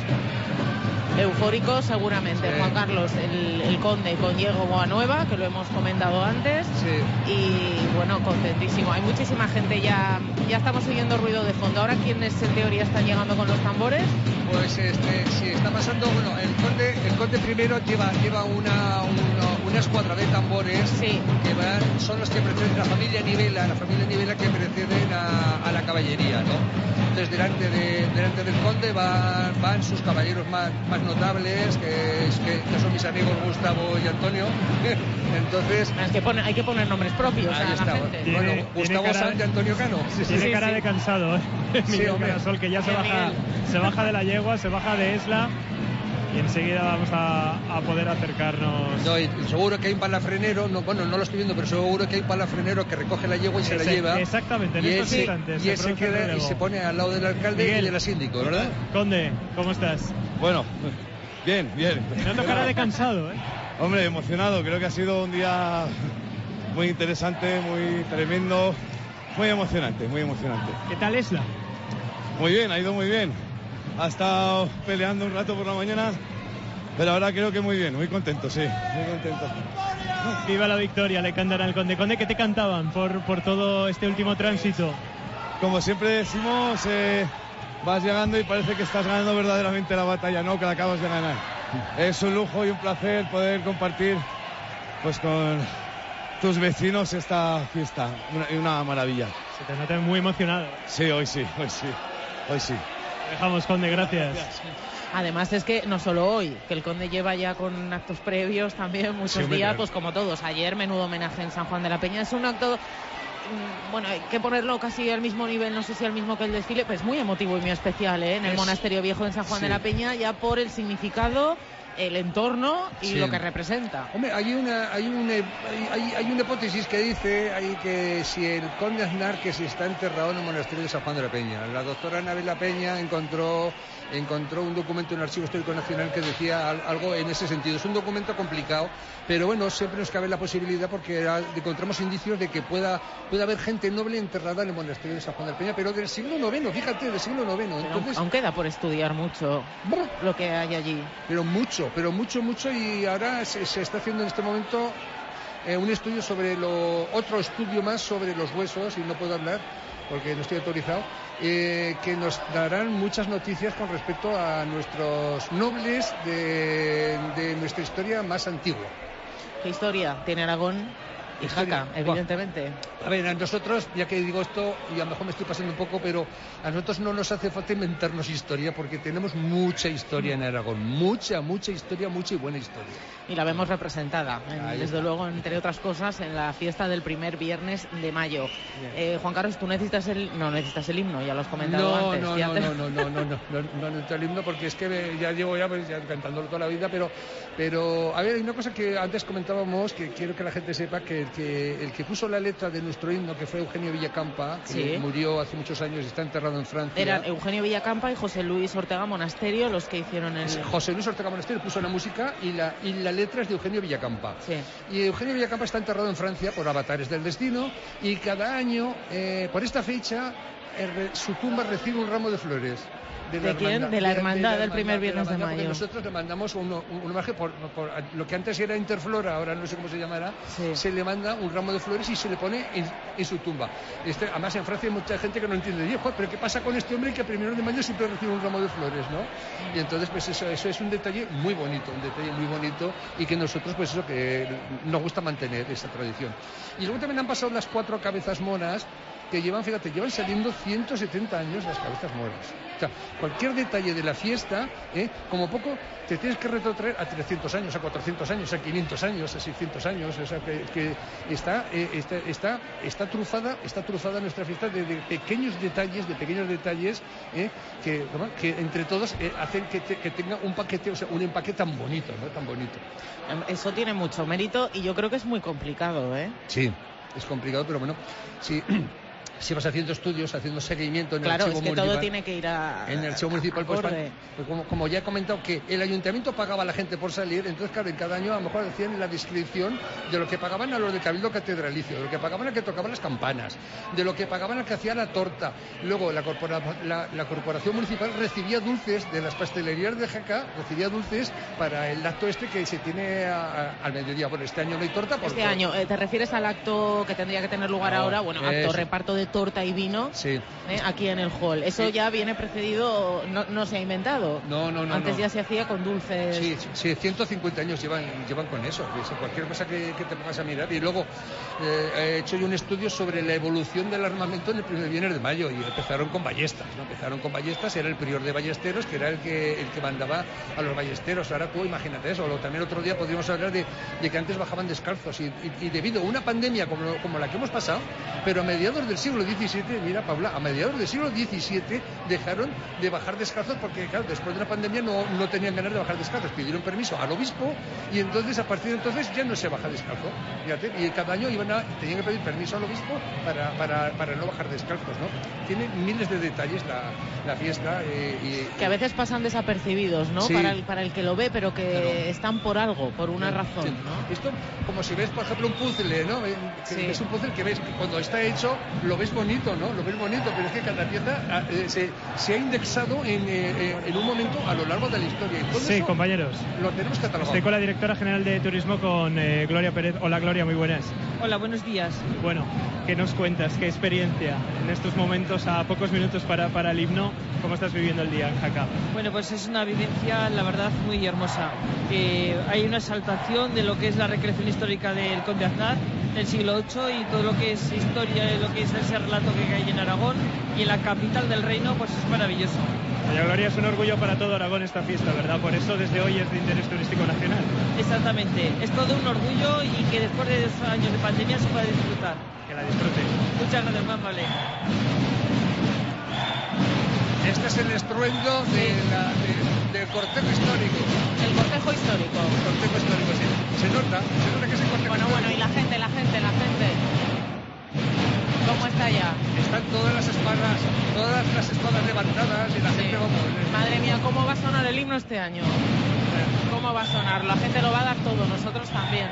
eufórico seguramente, Juan Carlos, el Conde con Diego Boanueva, que lo hemos comentado antes, y bueno, contentísimo. Hay muchísima gente, ya estamos oyendo ruido de fondo. Ahora, ¿quiénes en teoría están llegando con los tambores? Pues sí, está pasando, bueno, el Conde primero lleva una escuadra de tambores que son los que preceden la familia Nivela que preceden a la caballería, ¿no? Entonces delante del Conde van sus caballeros más notables, que son mis amigos Gustavo y Antonio. Entonces hay que poner nombres propios a la gente. Bueno, Gustavo Sanz y Antonio Cano. Tiene cara de cansado, Miguel Carasol, que ya se baja de la yegua, se baja de Esla, y enseguida vamos a poder acercarnos. No, y seguro que hay un palafrenero, no lo estoy viendo, pero seguro que hay un palafrenero que recoge la yegua y se la lleva. Exactamente, en estos instantes. Y ese queda y se pone al lado del alcalde Miguel, y de la síndico, ¿verdad? Conde, ¿cómo estás? Bueno, bien. No cara de cansado, Hombre, emocionado, creo que ha sido un día muy interesante, muy tremendo, muy emocionante. ¿Qué tal Esla? Muy bien, ha ido muy bien. Ha estado peleando un rato por la mañana, pero ahora creo que muy bien, muy contento, sí, muy contento. Viva la victoria, le cantan al Conde. Conde, ¿qué te cantaban por todo este último tránsito? Como siempre decimos, vas llegando y parece que estás ganando verdaderamente la batalla, no que la acabas de ganar. Es un lujo y un placer poder compartir pues con tus vecinos esta fiesta, una maravilla. Se te nota muy emocionado. Sí, hoy sí. Dejamos, Conde, gracias. Además es que no solo hoy, que el Conde lleva ya con actos previos también muchos días, pues como todos. Ayer menudo homenaje en San Juan de la Peña. Es un acto, bueno, hay que ponerlo casi al mismo nivel, no sé si al mismo que el desfile, pues muy emotivo y muy especial, en el Monasterio Viejo en San Juan de la Peña, ya por el significado, el entorno y lo que representa. Hombre, hay una hipótesis que dice ahí que si el Conde Aznar, que si está enterrado en el Monasterio de San Juan de la Peña. La doctora Anabel La Peña encontró un documento en el Archivo Histórico Nacional que decía algo en ese sentido. Es un documento complicado, pero bueno, siempre nos cabe la posibilidad, porque encontramos indicios de que pueda haber gente noble enterrada en el Monasterio de San Juan de la Peña, pero del siglo IX, fíjate, del siglo IX. Entonces, aún queda por estudiar mucho lo que hay allí. Pero mucho, y ahora se está haciendo en este momento un estudio otro estudio más sobre los huesos, y no puedo hablar, porque no estoy autorizado, que nos darán muchas noticias con respecto a nuestros nobles de nuestra historia más antigua. ¿Qué historia tiene Aragón? Y Jaca, evidentemente. A ver, a nosotros, ya que digo esto, y a lo mejor me estoy pasando un poco, pero a nosotros no nos hace falta inventarnos historia, porque tenemos mucha historia en Aragón, mucha historia, mucha y buena historia. Y la vemos representada, desde luego, entre otras cosas, en la fiesta del primer viernes de mayo. Juan Carlos, tú necesitas no necesitas el himno, ya lo has comentado antes. No necesito el himno, porque es que ya llevo ya cantándolo toda la vida, pero a ver, hay una cosa que antes comentábamos, que quiero que la gente sepa, que el que puso la letra de nuestro himno, que fue Eugenio Villacampa, que murió hace muchos años y está enterrado en Francia. Eran Eugenio Villacampa y José Luis Ortega Monasterio los que hicieron el... José Luis Ortega Monasterio puso la música y la letra es de Eugenio Villacampa. Sí. Y Eugenio Villacampa está enterrado en Francia por avatares del destino, y cada año, por esta fecha, su tumba recibe un ramo de flores. ¿De quién? De la hermandad del primer viernes de mayo. Nosotros le mandamos un homenaje por lo que antes era Interflora, ahora no sé cómo se llamará. Se le manda un ramo de flores y se le pone en su tumba. Además, en Francia hay mucha gente que no entiende. ¿Pero qué pasa con este hombre que el 1 de mayo siempre recibe un ramo de flores, ¿no? Y entonces, pues eso es un detalle muy bonito, y que nosotros, pues eso, que nos gusta mantener esa tradición. Y luego también han pasado las 4 cabezas moras, que llevan saliendo 170 años las cabezas moras. O sea, cualquier detalle de la fiesta, como poco, te tienes que retrotraer a 300 años, a 400 años, a 500 años, a 600 años. O sea, que está trufada nuestra fiesta de pequeños detalles, que entre todos hacen que tenga un paquete, o sea, un empaque tan bonito, ¿no? Tan bonito. Eso tiene mucho mérito y yo creo que es muy complicado, ¿eh? Sí, es complicado, pero bueno, sí. Si vas haciendo estudios, haciendo seguimiento en el archivo municipal. Claro, es que todo tiene que ir en el archivo municipal, pues como ya he comentado, que el ayuntamiento pagaba a la gente por salir, entonces claro, en cada año a lo mejor decían la descripción de lo que pagaban a los de Cabildo Catedralicio, de lo que pagaban al que tocaban las campanas, de lo que pagaban al que hacía la torta. Luego la corporación municipal recibía dulces de las pastelerías de Jaca, recibía dulces para el acto que se tiene al mediodía. Bueno, este año no hay torta. Este año, ¿te refieres al acto que tendría que tener lugar ahora? Bueno, reparto de torta y vino, aquí en el hall. Eso ya viene precedido, no se ha inventado. No. Antes ya se hacía con dulces. Sí, 150 años llevan con eso. Cualquier cosa que te pongas a mirar. Y luego he hecho yo un estudio sobre la evolución del armamento en el primer viernes de mayo, y empezaron con ballestas, ¿no? Era el prior de ballesteros, que era el que mandaba a los ballesteros. Ahora tú imagínate eso. También otro día podríamos hablar de que antes bajaban descalzos, y debido a una pandemia como la que hemos pasado, pero a mediados del siglo XVII, mira Paula, a mediados del siglo XVII dejaron de bajar descalzos, porque claro, después de la pandemia no tenían ganas de bajar descalzos, pidieron permiso al obispo, y entonces a partir de entonces ya no se baja descalzo, fíjate, y cada año tenían que pedir permiso al obispo para no bajar descalzos, ¿no? Tiene miles de detalles la fiesta, que a veces pasan desapercibidos, ¿no? Sí. Para el que lo ve, pero que están por algo, por una razón, sí. ¿no? Esto, como si ves, por ejemplo, un puzzle, ¿no? Es un puzzle que ves, que cuando está hecho lo ves bonito, ¿no? Lo ves bonito, pero es que cada pieza se ha indexado en un momento a lo largo de la historia. Sí, compañeros. Lo tenemos catalogado. Estoy con la directora general de Turismo, con Gloria Pérez. Hola, Gloria, muy buenas. Hola, buenos días. Bueno, ¿qué nos cuentas? ¿Qué experiencia en estos momentos, a pocos minutos para el himno? ¿Cómo estás viviendo el día en Jaca? Bueno, pues es una vivencia, la verdad, muy hermosa. Hay una exaltación de lo que es la recreación histórica del Conde Aznar del siglo VIII, y todo lo que es historia, lo que es ese relato que hay en Aragón y en la capital del reino, pues es maravilloso. Doña Gloria, es un orgullo para todo Aragón esta fiesta, ¿verdad? Por eso desde hoy es de interés turístico nacional. Exactamente, es todo un orgullo, y que después de 2 años de pandemia se pueda disfrutar. Que la disfrute. Muchas gracias, muy amable. Este es el estruendo del cortejo histórico. El cortejo histórico. El cortejo histórico, sí. Se nota que es el cortejo histórico. Bueno, y la gente. ¿Cómo está ya? Están todas las espadas levantadas, y la gente Madre mía, ¿cómo va a sonar el himno este año? ¿Cómo va a sonar? La gente lo va a dar todo, nosotros también.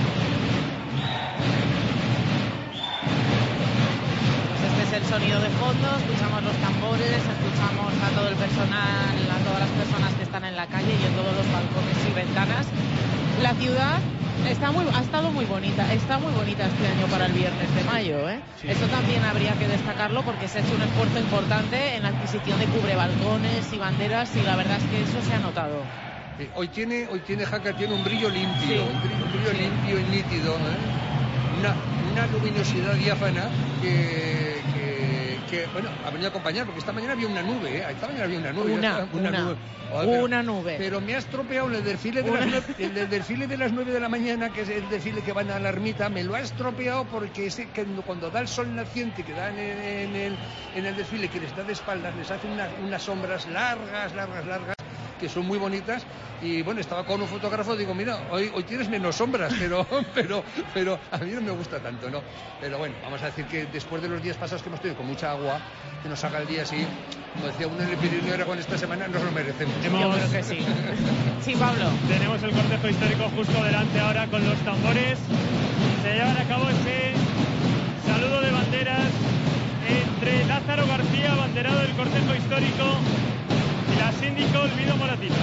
Este es el sonido de fondo, escuchamos los tambores, escuchamos a todo el personal, a todas las personas que están en la calle y en todos los balcones y ventanas. La ciudad ha estado muy bonita, está muy bonita este año para el viernes de mayo, ¿eh? Sí. Eso también habría que destacarlo porque se ha hecho un esfuerzo importante en la adquisición de cubrebalcones y banderas y la verdad es que eso se ha notado. Hoy tiene Jaca, tiene un brillo limpio, sí. un brillo limpio y nítido, ¿eh? Una luminosidad diáfana que bueno, ha venido a acompañar, porque esta mañana había una nube, esta mañana había una nube. Una nube. Pero me ha estropeado el desfile de las 9 de la mañana, que es el desfile que van a la ermita, me lo ha estropeado porque cuando da el sol naciente que dan en el desfile, que les da de espaldas, les hace unas sombras largas, que son muy bonitas, y bueno, estaba con un fotógrafo, digo, mira, hoy tienes menos sombras, pero a mí no me gusta tanto, ¿no? Pero bueno, vamos a decir que después de los días pasados que hemos tenido con mucha agua, que nos haga el día así, como decía uno en el Pirineo Aragón esta semana, nos lo merecemos. Yo creo que sí. Sí, Pablo. Tenemos el cortejo histórico justo delante ahora con los tambores. Se llevan a cabo ese saludo de banderas entre Lázaro García, abanderado del cortejo histórico, y la síndico Olvido Moratinos.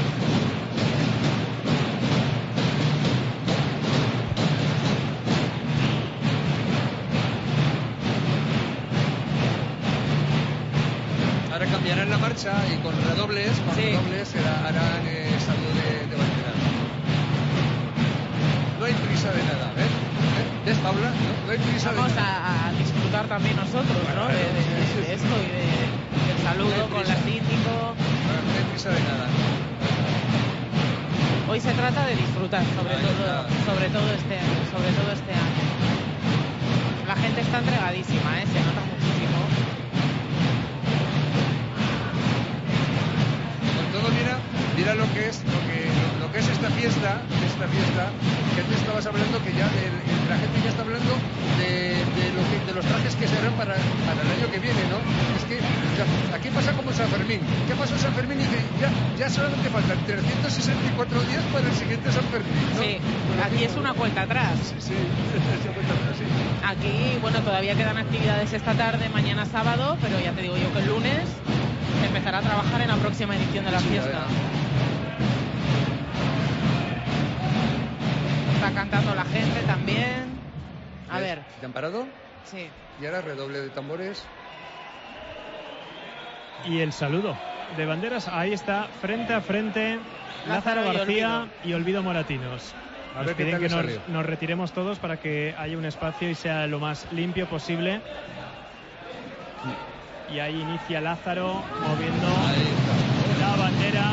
Ahora cambiarán la marcha y con redobles harán saludo de bandera. No hay prisa de nada, ¿ves, Paula? No hay prisa Vamos de nada. a disfrutar también nosotros, ¿no? De esto y del saludo con la síndico. No hay prisa de nada. Hoy se trata de disfrutar, sobre todo este año. La gente está entregadísima, se nota muchísimo. Mira lo que es esta fiesta, que tú estabas hablando, que ya la gente ya está hablando de los trajes que se harán para el año que viene, ¿no? Es que aquí pasa como San Fermín. ¿Qué pasó San Fermín? Y dice, ya solamente faltan 364 días para el siguiente San Fermín, ¿no? Sí, aquí es una cuenta atrás. Sí, es una cuenta atrás, sí. Aquí, bueno, todavía quedan actividades esta tarde, mañana sábado, pero ya te digo yo que el lunes se empezará a trabajar en la próxima edición de la fiesta. Está cantando la gente también. A ver. ¿Te han parado? Sí. Y ahora redoble de tambores. Y el saludo de banderas, ahí está, frente a frente, Lázaro García y Olvido Moratinos. Nos piden que nos retiremos todos para que haya un espacio y sea lo más limpio posible. Y ahí inicia Lázaro moviendo la bandera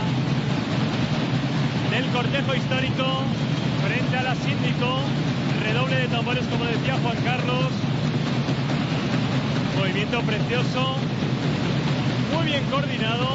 del cortejo histórico frente a la síndico. Redoble de tambores, como decía Juan Carlos. Movimiento precioso, muy bien coordinado.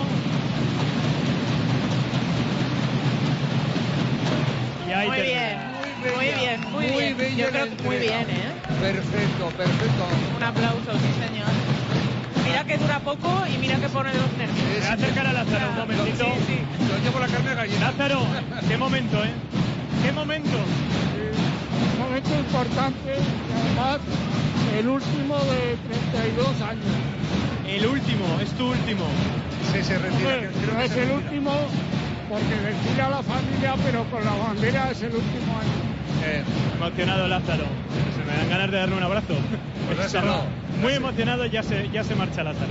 Y ahí muy bien. Yo creo que muy bien, Perfecto. Un aplauso, sí señor. Mira que dura poco y mira que pone los nervios. Me voy a acercar a Lázaro un momentito. Sí. Lo llevo la carne de gallina. Lázaro, qué momento, qué momento. Un momento importante y además el último de 32 años. El último, es tu último. Sí, se retira. No es el último porque desfila la familia, pero con la bandera es el último año. Emocionado Lázaro. Se me dan ganas de darle un abrazo. Pues muy emocionado, ya se marcha Lázaro.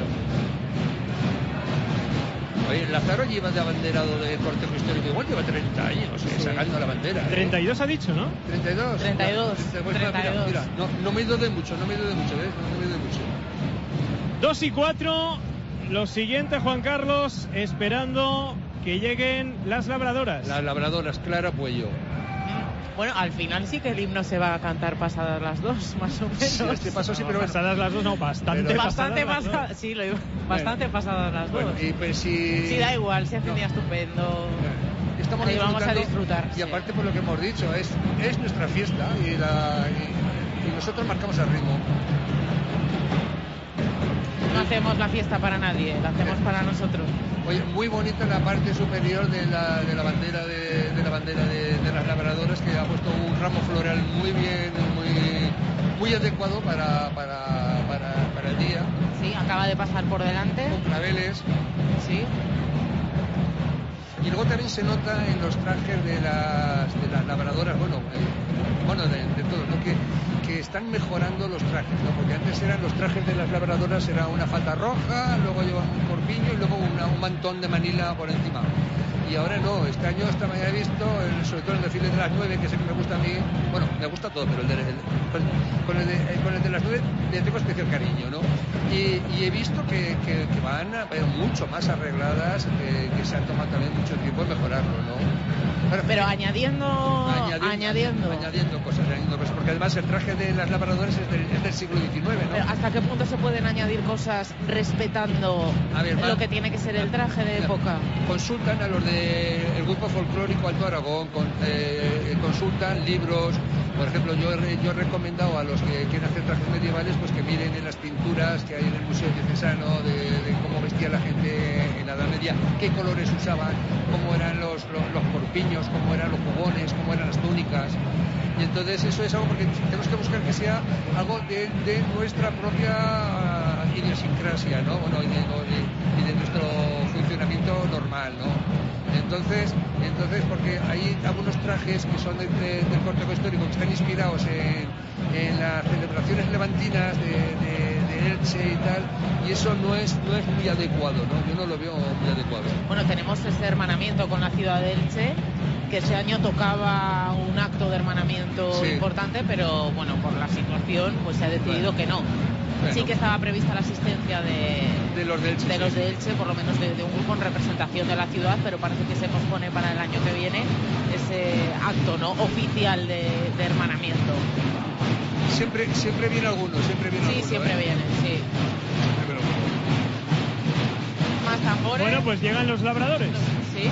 Oye, Lázaro lleva de abanderado de cortejo histórico, igual lleva 30 años sacando la bandera. 32 ha dicho, ¿no? 32. 32. Mira, no me he ido de mucho, ¿ves? No me he ido de mucho. 2 y 4, lo siguiente, Juan Carlos, esperando que lleguen las labradoras. Las labradoras, Clara Puello. Bueno, al final sí que el himno se va a cantar pasadas las 2, más o menos. Sí, este paso sí, pero pasadas las 2 no, bastante pasadas. Sí, bastante pasadas las 2. Bueno, y pues sí, da igual, se hace un día estupendo. Estamos ahí vamos a disfrutar. Y aparte, por lo que hemos dicho, es nuestra fiesta y nosotros marcamos el ritmo. No hacemos la fiesta para nadie, la hacemos para nosotros. Oye, muy bonita la parte superior de la bandera de las labradoras, que ha puesto un ramo floral muy bien, muy adecuado para el día. Sí, acaba de pasar por delante. Con claveles. Sí. Y luego también se nota en los trajes de las labradoras, de todo, ¿no? Que están mejorando los trajes, ¿no? Porque antes eran los trajes de las labradoras, era una falda roja, luego llevaban un corpiño y luego un mantón de Manila por encima. Y ahora no, esta mañana he visto, sobre todo el desfile de las 9, que sé que me gusta a mí, bueno, me gusta todo, pero con el de las 9 le tengo especial cariño, ¿no? Y he visto que van mucho más arregladas, que se han tomado también mucho tiempo en mejorarlo, ¿no? Pero añadiendo cosas, porque además el traje de las labradoras es del siglo XIX, ¿no? Pero ¿hasta qué punto se pueden añadir cosas respetando lo que tiene que ser el traje de época? Consultan a los del grupo folclórico Alto Aragón, consultan libros. Por ejemplo, yo he recomendado a los que quieren hacer trajes medievales pues que miren en las pinturas que hay en el Museo Diocesano de cómo vestía la gente en la Edad Media, qué colores usaban, cómo eran los corpiños, cómo eran los jubones, cómo eran las túnicas. Y entonces eso es algo porque tenemos que buscar que sea algo de nuestra propia idiosincrasia, ¿no? Bueno, y de nuestro funcionamiento normal, ¿no? Entonces, porque hay algunos trajes que son del Cortejo Histórico que están inspirados en las celebraciones levantinas de Elche y tal, y eso no es muy adecuado, ¿no? Yo no lo veo muy adecuado. Bueno, tenemos ese hermanamiento con la ciudad de Elche, que ese año tocaba un acto de hermanamiento importante, pero bueno, por la situación pues se ha decidido que no. Sí que estaba prevista la asistencia de los de Elche, por lo menos de un grupo en representación de la ciudad, pero parece que se pospone para el año que viene ese acto, ¿no?, oficial de hermanamiento. Siempre viene alguno, siempre viene. Sí. Más tambores. Bueno, pues llegan los labradores. Sí.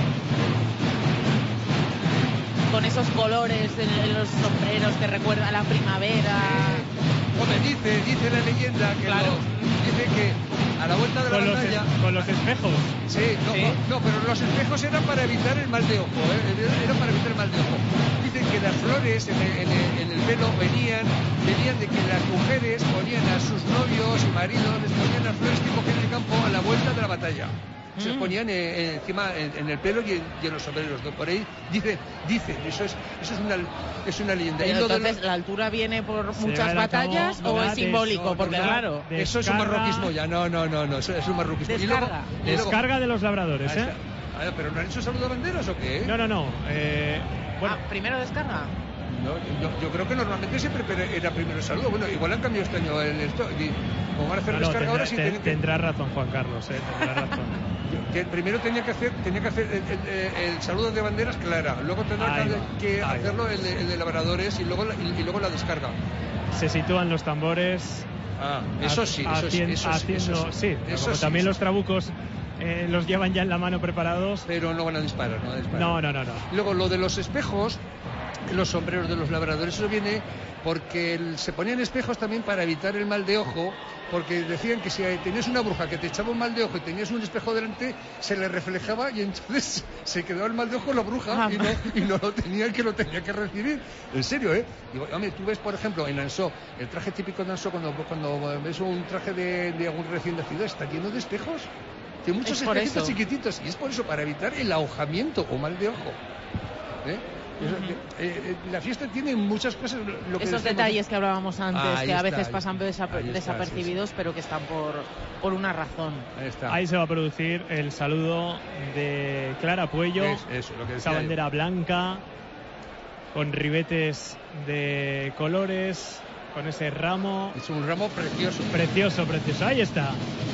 Con esos colores en los sombreros que recuerda a la primavera. Hombre, dice la leyenda que dice que a la vuelta de la batalla... Con los espejos. Sí, no, pero los espejos eran para evitar el mal de ojo, eran para evitar el mal de ojo. Dicen que las flores en el pelo venían de que las mujeres ponían a sus novios y maridos, les ponían las flores que cogían en el campo a la vuelta de la batalla. Se los ponían encima en el pelo y en los sombreros. Por ahí dice, eso es una leyenda. Pero entonces, ¿la altura viene por muchas batallas o es simbólico? Porque claro, eso es un marroquismo ya. No, eso es un marroquismo. Descarga de los labradores, ¿Pero no han hecho saludo a banderas o qué? No. ¿Primero descarga? No, yo creo que normalmente siempre era primero el saludo. Bueno, igual han cambiado este año esto. Como van a hacer descarga ahora sí tendrá razón Juan Carlos, tendrá razón. Primero tenía que hacer el saludo de banderas clara, luego tendrá que hacerlo el de labradores y luego la descarga. Se sitúan los tambores. Eso sí. También los trabucos los llevan ya en la mano preparados. Pero no van a disparar. No. Luego lo de los espejos, los sombreros de los labradores, eso viene porque se ponían espejos también para evitar el mal de ojo, porque decían que si tenías una bruja que te echaba un mal de ojo y tenías un espejo delante, se le reflejaba y entonces se quedaba el mal de ojo la bruja y no lo tenía el que lo tenía que recibir. En serio, ¿eh? Digo, hombre, tú ves, por ejemplo, en Ansó, el traje típico de Ansó, cuando ves un traje de algún recién nacido, está lleno de espejos. Tiene muchos espejitos chiquititos y es por eso, para evitar el ahogamiento o mal de ojo. La fiesta tiene muchas cosas. Esos detalles que hablábamos antes, que a veces pasan desapercibidos, pero que están por una razón. Ahí se va a producir el saludo de Clara Puello, esa bandera blanca, con ribetes de colores, con ese ramo. Es un ramo precioso. Precioso. Ahí está.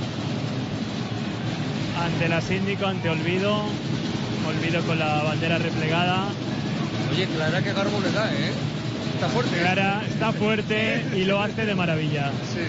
Ante la síndico, ante Olvido con la bandera replegada. Oye, Clara, qué garbo le da, ¿eh? Está fuerte. Clara está fuerte y lo hace de maravilla. Sí.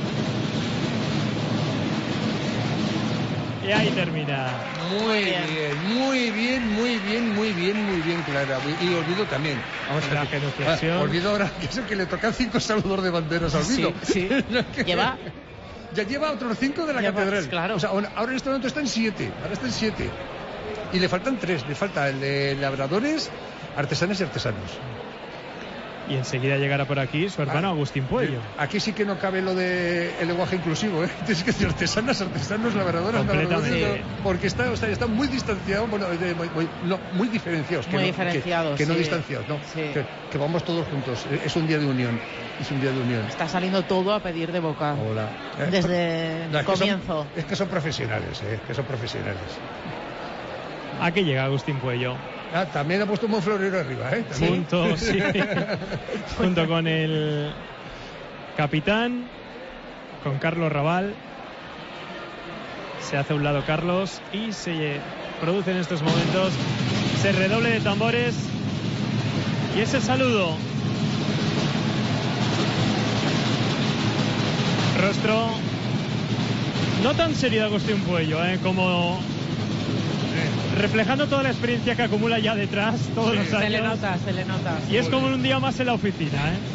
Y ahí termina. Muy bien, Clara. Y Olvido también. Vamos a ver. Olvido ahora, que es el que le tocan 5 saludos de banderas a Olvido. Sí. Ya lleva otros 5 de la catedral. Claro. O sea, ahora en este momento están 7. Y le faltan 3. Le falta el de labradores, artesanas y artesanos. y enseguida llegará por aquí su hermano Agustín Puello. Aquí sí que no cabe lo de el lenguaje inclusivo, ¿eh? Tienes que decir artesanos, labradoras, porque están muy distanciados, bueno, muy diferenciados. Muy diferenciados. Que no distanciados, ¿no? Sí. Que vamos todos juntos. Es un día de unión. Está saliendo todo a pedir de boca. Hola. Desde el comienzo. Es que son profesionales, Aquí llega Agustín Puello. También ha puesto un buen florero arriba, ¿eh? Junto con el capitán, con Carlos Raval. Se hace a un lado Carlos y se produce en estos momentos ese redoble de tambores y ese saludo. Rostro no tan serio de Agustín Puello, como reflejando toda la experiencia que acumula ya detrás todos los años. Se le nota. Y es como un día más en la oficina,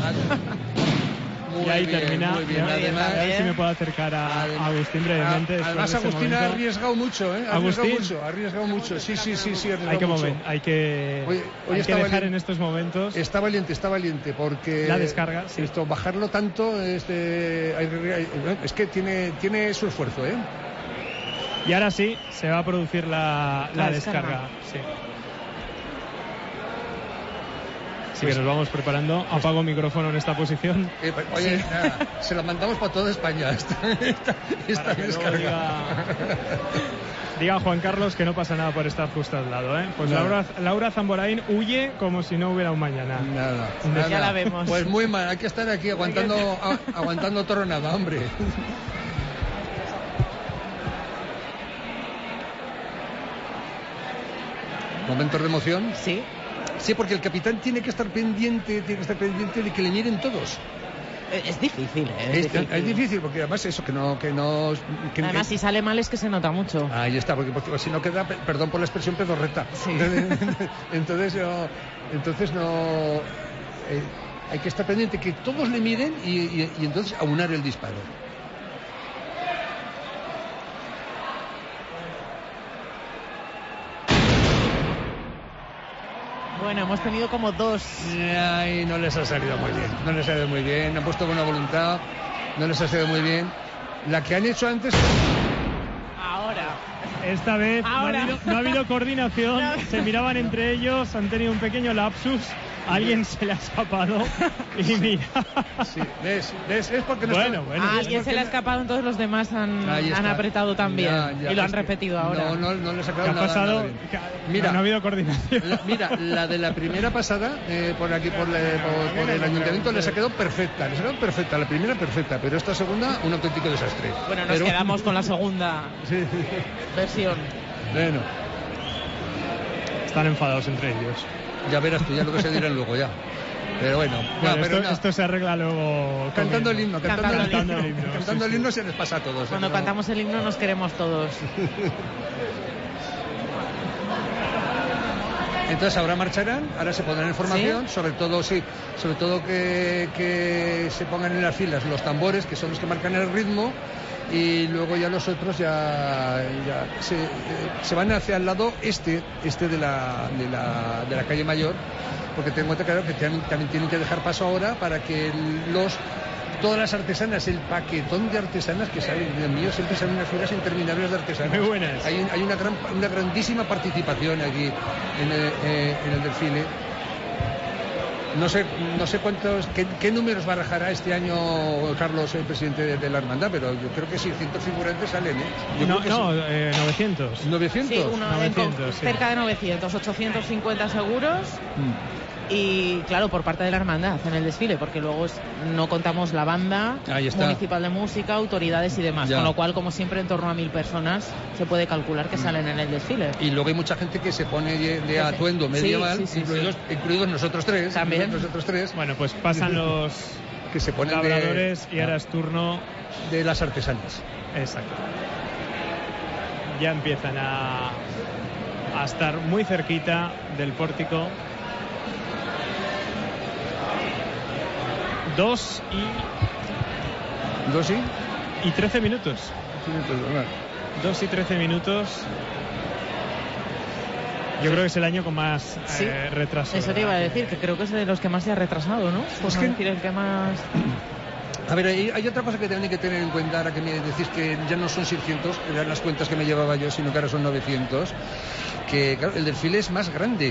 y ahí termina. Muy bien. Además, a ver si me puedo acercar a Agustín brevemente. Además, Agustín ha arriesgado mucho, Ha arriesgado mucho. Sí. Hay que dejar en estos momentos. Está valiente, porque la descarga. Sí. Bajarlo tanto, es que tiene su esfuerzo, Y ahora sí, se va a producir la descarga. Sí. Así que nos vamos preparando. Apago micrófono en esta posición. Oye, se la mandamos para toda España. Esta descarga. Diga Juan Carlos que no pasa nada por estar justo al lado, Pues Laura Zamboraín huye como si no hubiera un mañana. Nada. Ya la vemos. Pues muy mal, hay que estar aquí aguantando tronada, hombre. ¿Momentos de emoción? Sí. Sí, porque el capitán tiene que estar pendiente de que le miren todos. Es difícil, Es difícil, porque además eso, además, si sale mal es que se nota mucho. Ahí está, porque si no queda, perdón por la expresión, pedorreta. Sí. Entonces no... hay que estar pendiente que todos le miren y entonces aunar el disparo. Bueno, hemos tenido como dos. Ay, no les ha salido muy bien. Han puesto buena voluntad, no les ha salido muy bien. La que han hecho antes. Ahora. Esta vez no ha habido coordinación. Se miraban entre ellos, han tenido un pequeño lapsus. Alguien se le ha escapado y mira. Sí, ¿ves? Es porque no bueno. A alguien se le ha escapado, entonces los demás han apretado también y lo han repetido ahora. No les ha quedado nada. ¿Qué ha pasado? Mira, no ha habido coordinación. La de la primera pasada, por aquí, por el ayuntamiento, les ha quedado perfecta. La primera perfecta, pero esta segunda, un auténtico desastre. Bueno, nos quedamos con la segunda versión. Bueno. Están enfadados entre ellos. Ya verás tú, ya lo que se dirán luego ya. Pero bueno, esto se arregla luego. Cantando el himno. Cantando el himno se les pasa a todos. Cuando cantamos el himno nos queremos todos. Entonces ahora marcharán, ahora se pondrán en formación, sobre todo que se pongan en las filas los tambores, que son los que marcan el ritmo, y luego ya los otros se van hacia el lado este de la calle Mayor, porque tengo que claro que también tienen que dejar paso ahora para que todas las artesanas, el paquetón de artesanas que salen, Dios mío, siempre salen unas filas interminables de artesanas. Muy buenas. Hay una grandísima participación aquí en el desfile. No sé cuántos, qué números barajará este año Carlos, el presidente de la hermandad, pero yo creo que 600 figurantes salen, 900. 900. Sí, 900, cerca de 900, 850 seguros. Y claro, por parte de la hermandad en el desfile, porque luego no contamos la banda municipal de música, autoridades y demás, con lo cual, como siempre, en torno a 1000 personas se puede calcular que salen en el desfile. Y luego hay mucha gente que se pone de atuendo medieval, incluidos nosotros tres. También. Nosotros tres. Bueno, pues pasan los que se ponen labradores y ahora es turno de las artesanas. Exacto. Ya empiezan a estar muy cerquita del pórtico. 2 y 13 minutos. 2 y 13 minutos. Yo creo que es el año con más retraso. Eso te iba a decir, que creo que es de los que más se ha retrasado, ¿no? Es que decir el que más... A ver, hay otra cosa que también hay que tener en cuenta, ahora que me decís que ya no son 600, eran las cuentas que me llevaba yo, sino que ahora son 900, que claro, el desfile es más grande.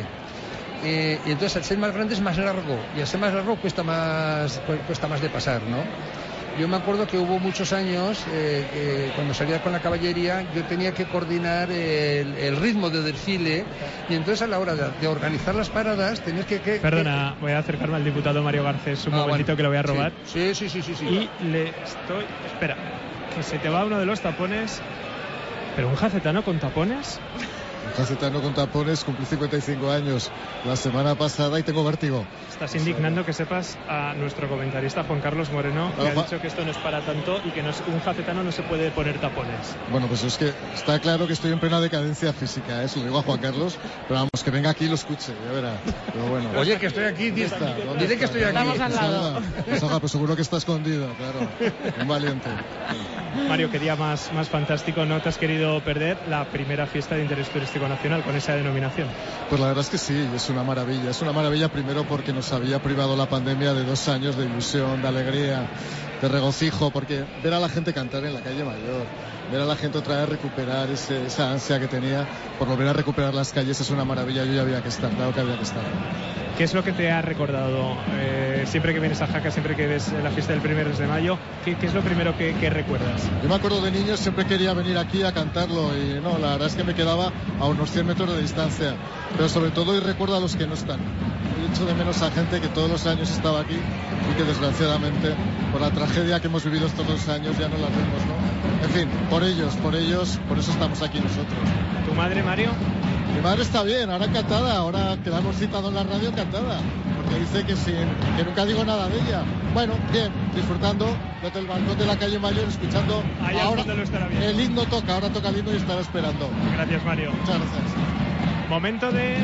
Y entonces al ser más grande es más largo, y al ser más largo cuesta más de pasar, ¿no? Yo me acuerdo que hubo muchos años, cuando salía con la caballería, yo tenía que coordinar el ritmo del desfile, y entonces a la hora de organizar las paradas tenías que... Perdona, voy a acercarme al diputado Mario Garcés un momentito, bueno, que lo voy a robar. Sí. Y le estoy... Espera, que se te va uno de los tapones. ¿Pero un jacetano con tapones? Jacetano con tapones, cumplí 55 años la semana pasada y tengo vértigo. Estás indignando, que sepas, a nuestro comentarista Juan Carlos Moreno, que ha dicho que esto no es para tanto y que un jacetano no se puede poner tapones. Bueno, pues es que está claro que estoy en plena decadencia física, ¿eh? Se lo digo a Juan Carlos, pero vamos, que venga aquí y lo escuche, ya verá. Pero bueno. Oye, que estoy aquí, dile que estoy aquí. Estamos al lado. Pues seguro que está escondido, claro. Un valiente. Mario, qué día más fantástico. ¿No te has querido perder la primera fiesta de interés turístico nacional con esa denominación? Pues la verdad es que sí, es una maravilla. Es una maravilla primero porque nos había privado la pandemia de 2 años de ilusión, de alegría, de regocijo, porque ver a la gente cantar en la calle Mayor, ver a la gente otra vez recuperar esa ansia que tenía por volver a recuperar las calles es una maravilla. Yo ya había que estar, claro que había que estar. ¿Qué es lo que te ha recordado siempre que vienes a Jaca, siempre que ves la fiesta del 1 de mayo? ¿Qué es lo primero que recuerdas? Yo me acuerdo de niño, siempre quería venir aquí a cantarlo y no, la verdad es que me quedaba a unos 100 metros de distancia, pero sobre todo hoy recuerdo a los que no están. He hecho de menos a gente que todos los años estaba aquí y que desgraciadamente por la tragedia que hemos vivido estos 2 años ya no la vemos, ¿no? En fin, por ellos, por eso estamos aquí nosotros. ¿Tu madre, Mario? Mi madre está bien, ahora encantada, ahora quedamos citados en la radio encantada, porque dice que nunca digo nada de ella. Bueno, bien, disfrutando desde el balcón de la calle Mayor, escuchando ahora el himno ahora toca el himno y estará esperando. Gracias, Mario. Muchas gracias. Momento de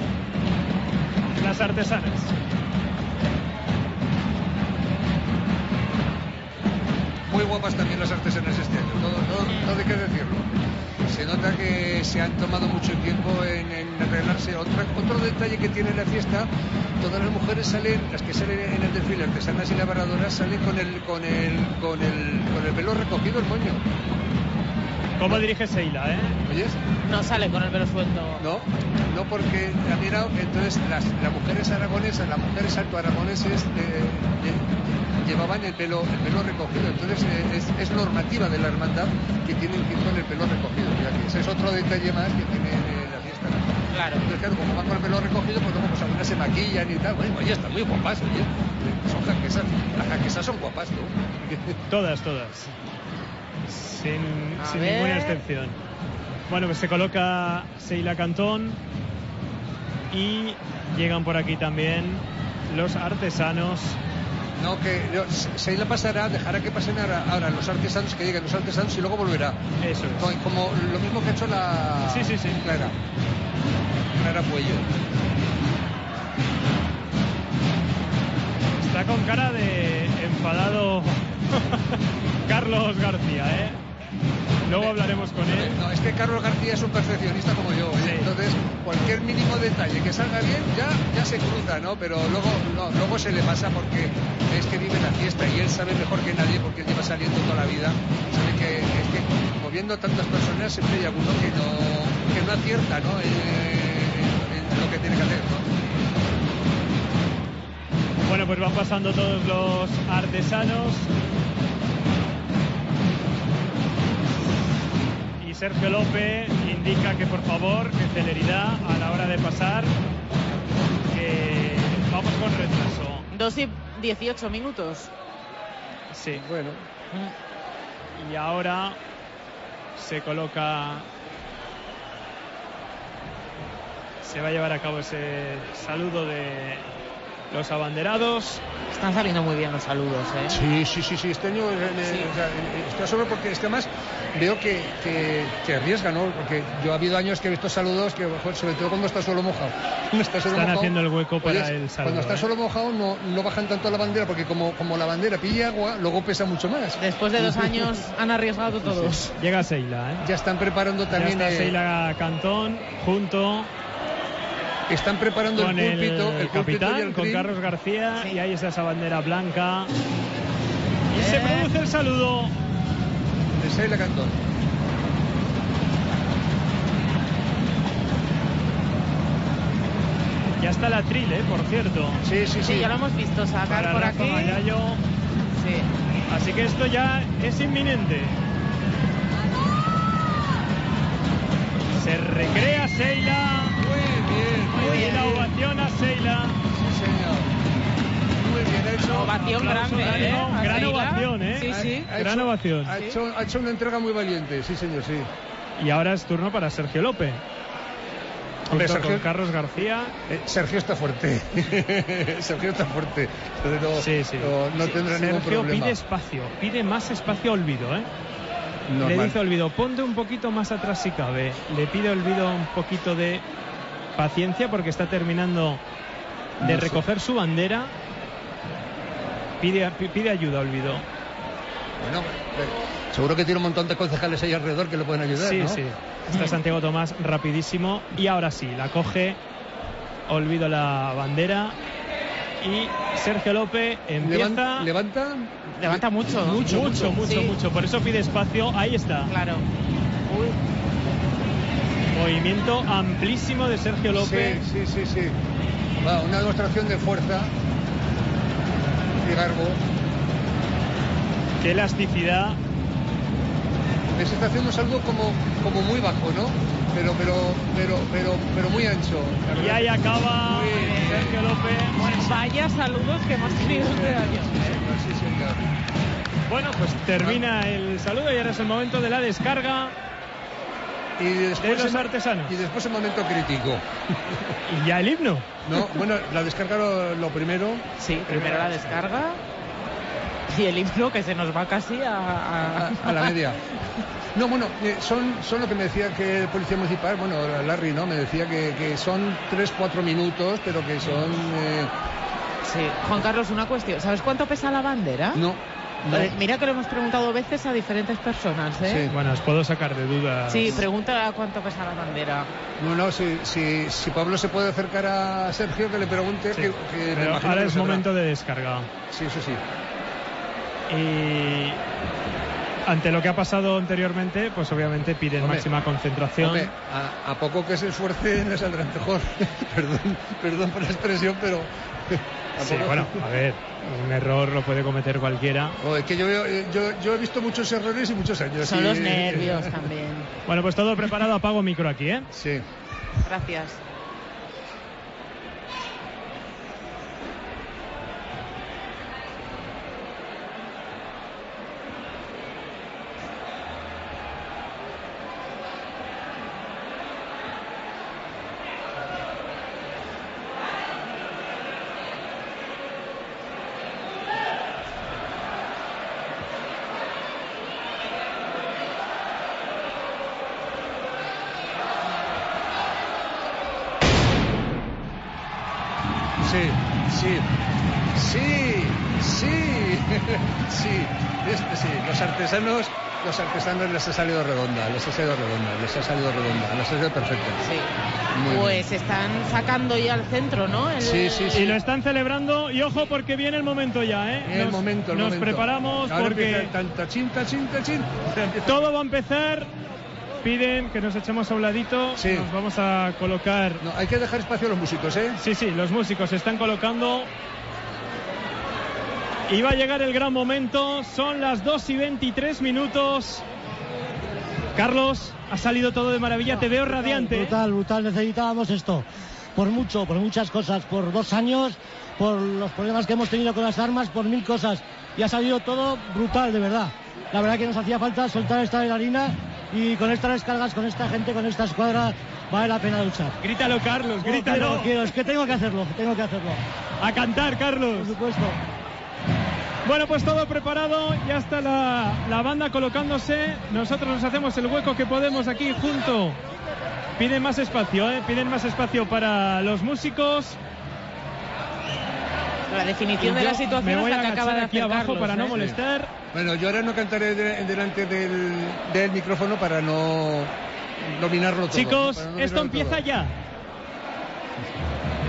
las artesanas. Muy guapas también las artesanas este año, no hay que decirlo. Se nota que se han tomado mucho tiempo en arreglarse. Otro detalle que tiene la fiesta, todas las mujeres las que salen en el desfile, artesanas y labradoras, salen con el pelo recogido, el moño. ¿Cómo dirige Seila, ¿Oyes? No sale con el pelo suelto. No, porque ha mirado, entonces las mujeres aragonesas, las mujeres altoaragoneses llevaban el pelo recogido, entonces es normativa de la hermandad que tienen que ir con el pelo recogido. Ese es otro detalle más que tiene la fiesta, ¿no? Claro. Entonces, claro, como van con el pelo recogido, pues luego pues algunas se maquillan y tal. Bueno, oye, están muy guapas, oye. Son jaquesas. Las jaquesas son guapas, ¿no? Todas. Sin ninguna excepción. Bueno, pues se coloca Seila Cantón y llegan por aquí también los artesanos. No, que Seila pasará, dejará que pasen ahora los artesanos, que lleguen los artesanos y luego volverá. Eso es. Como lo mismo que ha hecho la... Sí. Clara Puello. Está con cara de enfadado Carlos García, Luego hablaremos con él. No, es que Carlos García es un perfeccionista como yo, sí. Entonces cualquier mínimo detalle que salga bien ya se cruza, ¿no? Pero luego se le pasa porque es que vive la fiesta y él sabe mejor que nadie porque él lleva saliendo toda la vida. Sabe que moviendo tantas personas siempre hay alguno que no acierta, ¿no? En lo que tiene que hacer, ¿no? Bueno, pues van pasando todos los artesanos. Sergio López indica que por favor, que celeridad a la hora de pasar, que vamos con retraso. 2:18. Sí, bueno. Y ahora se coloca, se va a llevar a cabo ese saludo de los abanderados. Están saliendo muy bien los saludos, Sí. Este año está sobre porque es que además veo que arriesga, ¿no? Porque yo ha habido años que he visto saludos que, sobre todo cuando está solo mojado. Están haciendo el hueco para el saludo. Cuando está solo mojado no bajan tanto la bandera porque como la bandera pilla agua, luego pesa mucho más. Después de 2 años han arriesgado todos. Sí. Llega Seila, Ya están preparando también. Ya está Seila Cantón junto Están preparando con el púlpito, el capitán, con Carlos García, y ahí está esa bandera blanca. Y se produce el saludo de Sheila Cantón. Ya está el atril, por cierto. Sí, ya lo hemos visto sacar para por Rafa aquí. Magallo. Sí. Así que esto ya es inminente. Se recrea Sheila. Muy bien. La ovación a Sheila. Sí, señor. Muy bien hecho. Ovación grande, gran ovación, Sí. Gran ovación. Ha hecho una entrega muy valiente, sí, señor, sí. Y ahora es turno para Sergio López. Hombre, Sergio, Sergio, con Carlos García. Sergio está fuerte. Sergio está fuerte. No tendrá ningún Sergio problema. pide espacio, pide más espacio a Olvido, Normal. Le dice a Olvido, ponte un poquito más atrás si cabe. Le pide a Olvido un poquito de paciencia porque está terminando de recoger su bandera. Pide ayuda a Olvido. Bueno, seguro que tiene un montón de concejales ahí alrededor que le pueden ayudar, Sí, ¿no? sí. Está Santiago Tomás rapidísimo y ahora sí, la coge, Olvido la bandera y Sergio López empieza... Levanta mucho. Mucho. Por eso pide espacio. Ahí está. Claro. Movimiento amplísimo de Sergio López. Sí. Va, una demostración de fuerza y garbo. Qué elasticidad. Se está haciendo un saludo como muy bajo, ¿no? Pero muy ancho. Y ahí acaba Sergio López. Bueno, vaya saludos que hemos tenido este año. Sí, señor. Bueno, pues termina el saludo y ahora es el momento de la descarga y después de los artesanos. Y después el momento crítico. ¿Y ya el himno? No, bueno, la descarga lo primero. Sí, primero la descarga. Y el himno que se nos va casi a la media. No, bueno, son lo que me decía que el policía municipal, bueno, Larry, ¿no? Me decía que son 3-4 minutos, pero que son... Sí, Juan Carlos, una cuestión. ¿Sabes cuánto pesa la bandera? No. Mira que lo hemos preguntado veces a diferentes personas, ¿eh? Sí. Bueno, os puedo sacar de dudas. Sí, pregunta cuánto pesa la bandera. No, si Pablo se puede acercar a Sergio, que le pregunte. Sí. Pero ahora es momento de descarga. Sí, eso sí. Y ante lo que ha pasado anteriormente, pues obviamente piden máxima concentración. Hombre, a poco que se esfuerce le saldrá mejor. Perdón por la expresión, pero... Sí, bueno, a ver, un error lo puede cometer cualquiera. Es que yo he visto muchos errores y muchos años. Son los nervios también. Bueno, pues todo preparado, apago micro aquí, ¿eh? Sí. Gracias. Sí, los artesanos les ha salido redonda, les ha salido perfecta. Sí. Pues están sacando ya al centro, ¿no? Sí. Y lo están celebrando y ojo porque viene el momento ya, ¿eh? Nos preparamos. Ahora porque tachín. Todo va a empezar. Piden que nos echemos a un ladito. Sí. Nos vamos a colocar. No, hay que dejar espacio a los músicos, ¿eh? Sí, los músicos se están colocando. Y va a llegar el gran momento. Son las 2:23. Carlos, ha salido todo de maravilla. Te veo radiante. Brutal. Necesitábamos esto. Por muchas cosas. Por 2 años, por los problemas que hemos tenido con las armas, por 1000 cosas. Y ha salido todo brutal, de verdad. La verdad que nos hacía falta soltar esta bailarina. Y con estas descargas, con esta gente, con esta escuadra, vale la pena luchar. Grítalo, Carlos, grítalo. Quiero, es que tengo que hacerlo. A cantar, Carlos. Por supuesto. Bueno, pues todo preparado, ya está la banda colocándose. Nosotros nos hacemos el hueco que podemos aquí junto. Piden más espacio, piden más espacio para los músicos. La definición de la situación es la que acaba de aquí hacer abajo Carlos, para no molestar. Bueno, yo ahora no cantaré delante del micrófono para no dominarlo todo. Chicos, esto empieza ya.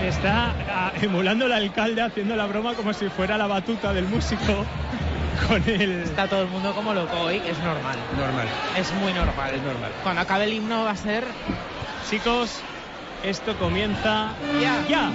Está emulando el alcalde, haciendo la broma como si fuera la batuta del músico. Con él. Está todo el mundo como loco hoy, es normal. Normal. Es muy normal. Es normal. Cuando acabe el himno va a ser... Chicos, esto comienza ya.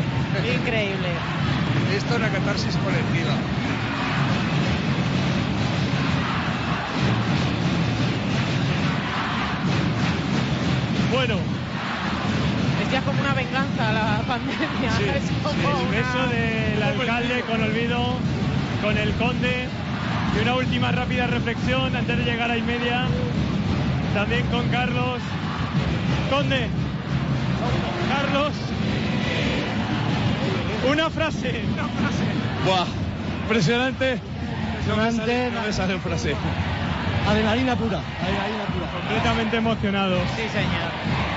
Increíble. Esto es una catarsis colectiva. Bueno. Es ya como una venganza la pandemia. Sí, es como el beso del alcalde con Olvido, con el conde. Y una última rápida reflexión antes de llegar a y media. También con Carlos. Conde. Carlos. Una frase. Buah, impresionante. No me sale frase. Adrenalina pura, adrenalina pura. Completamente emocionados. Sí, señor.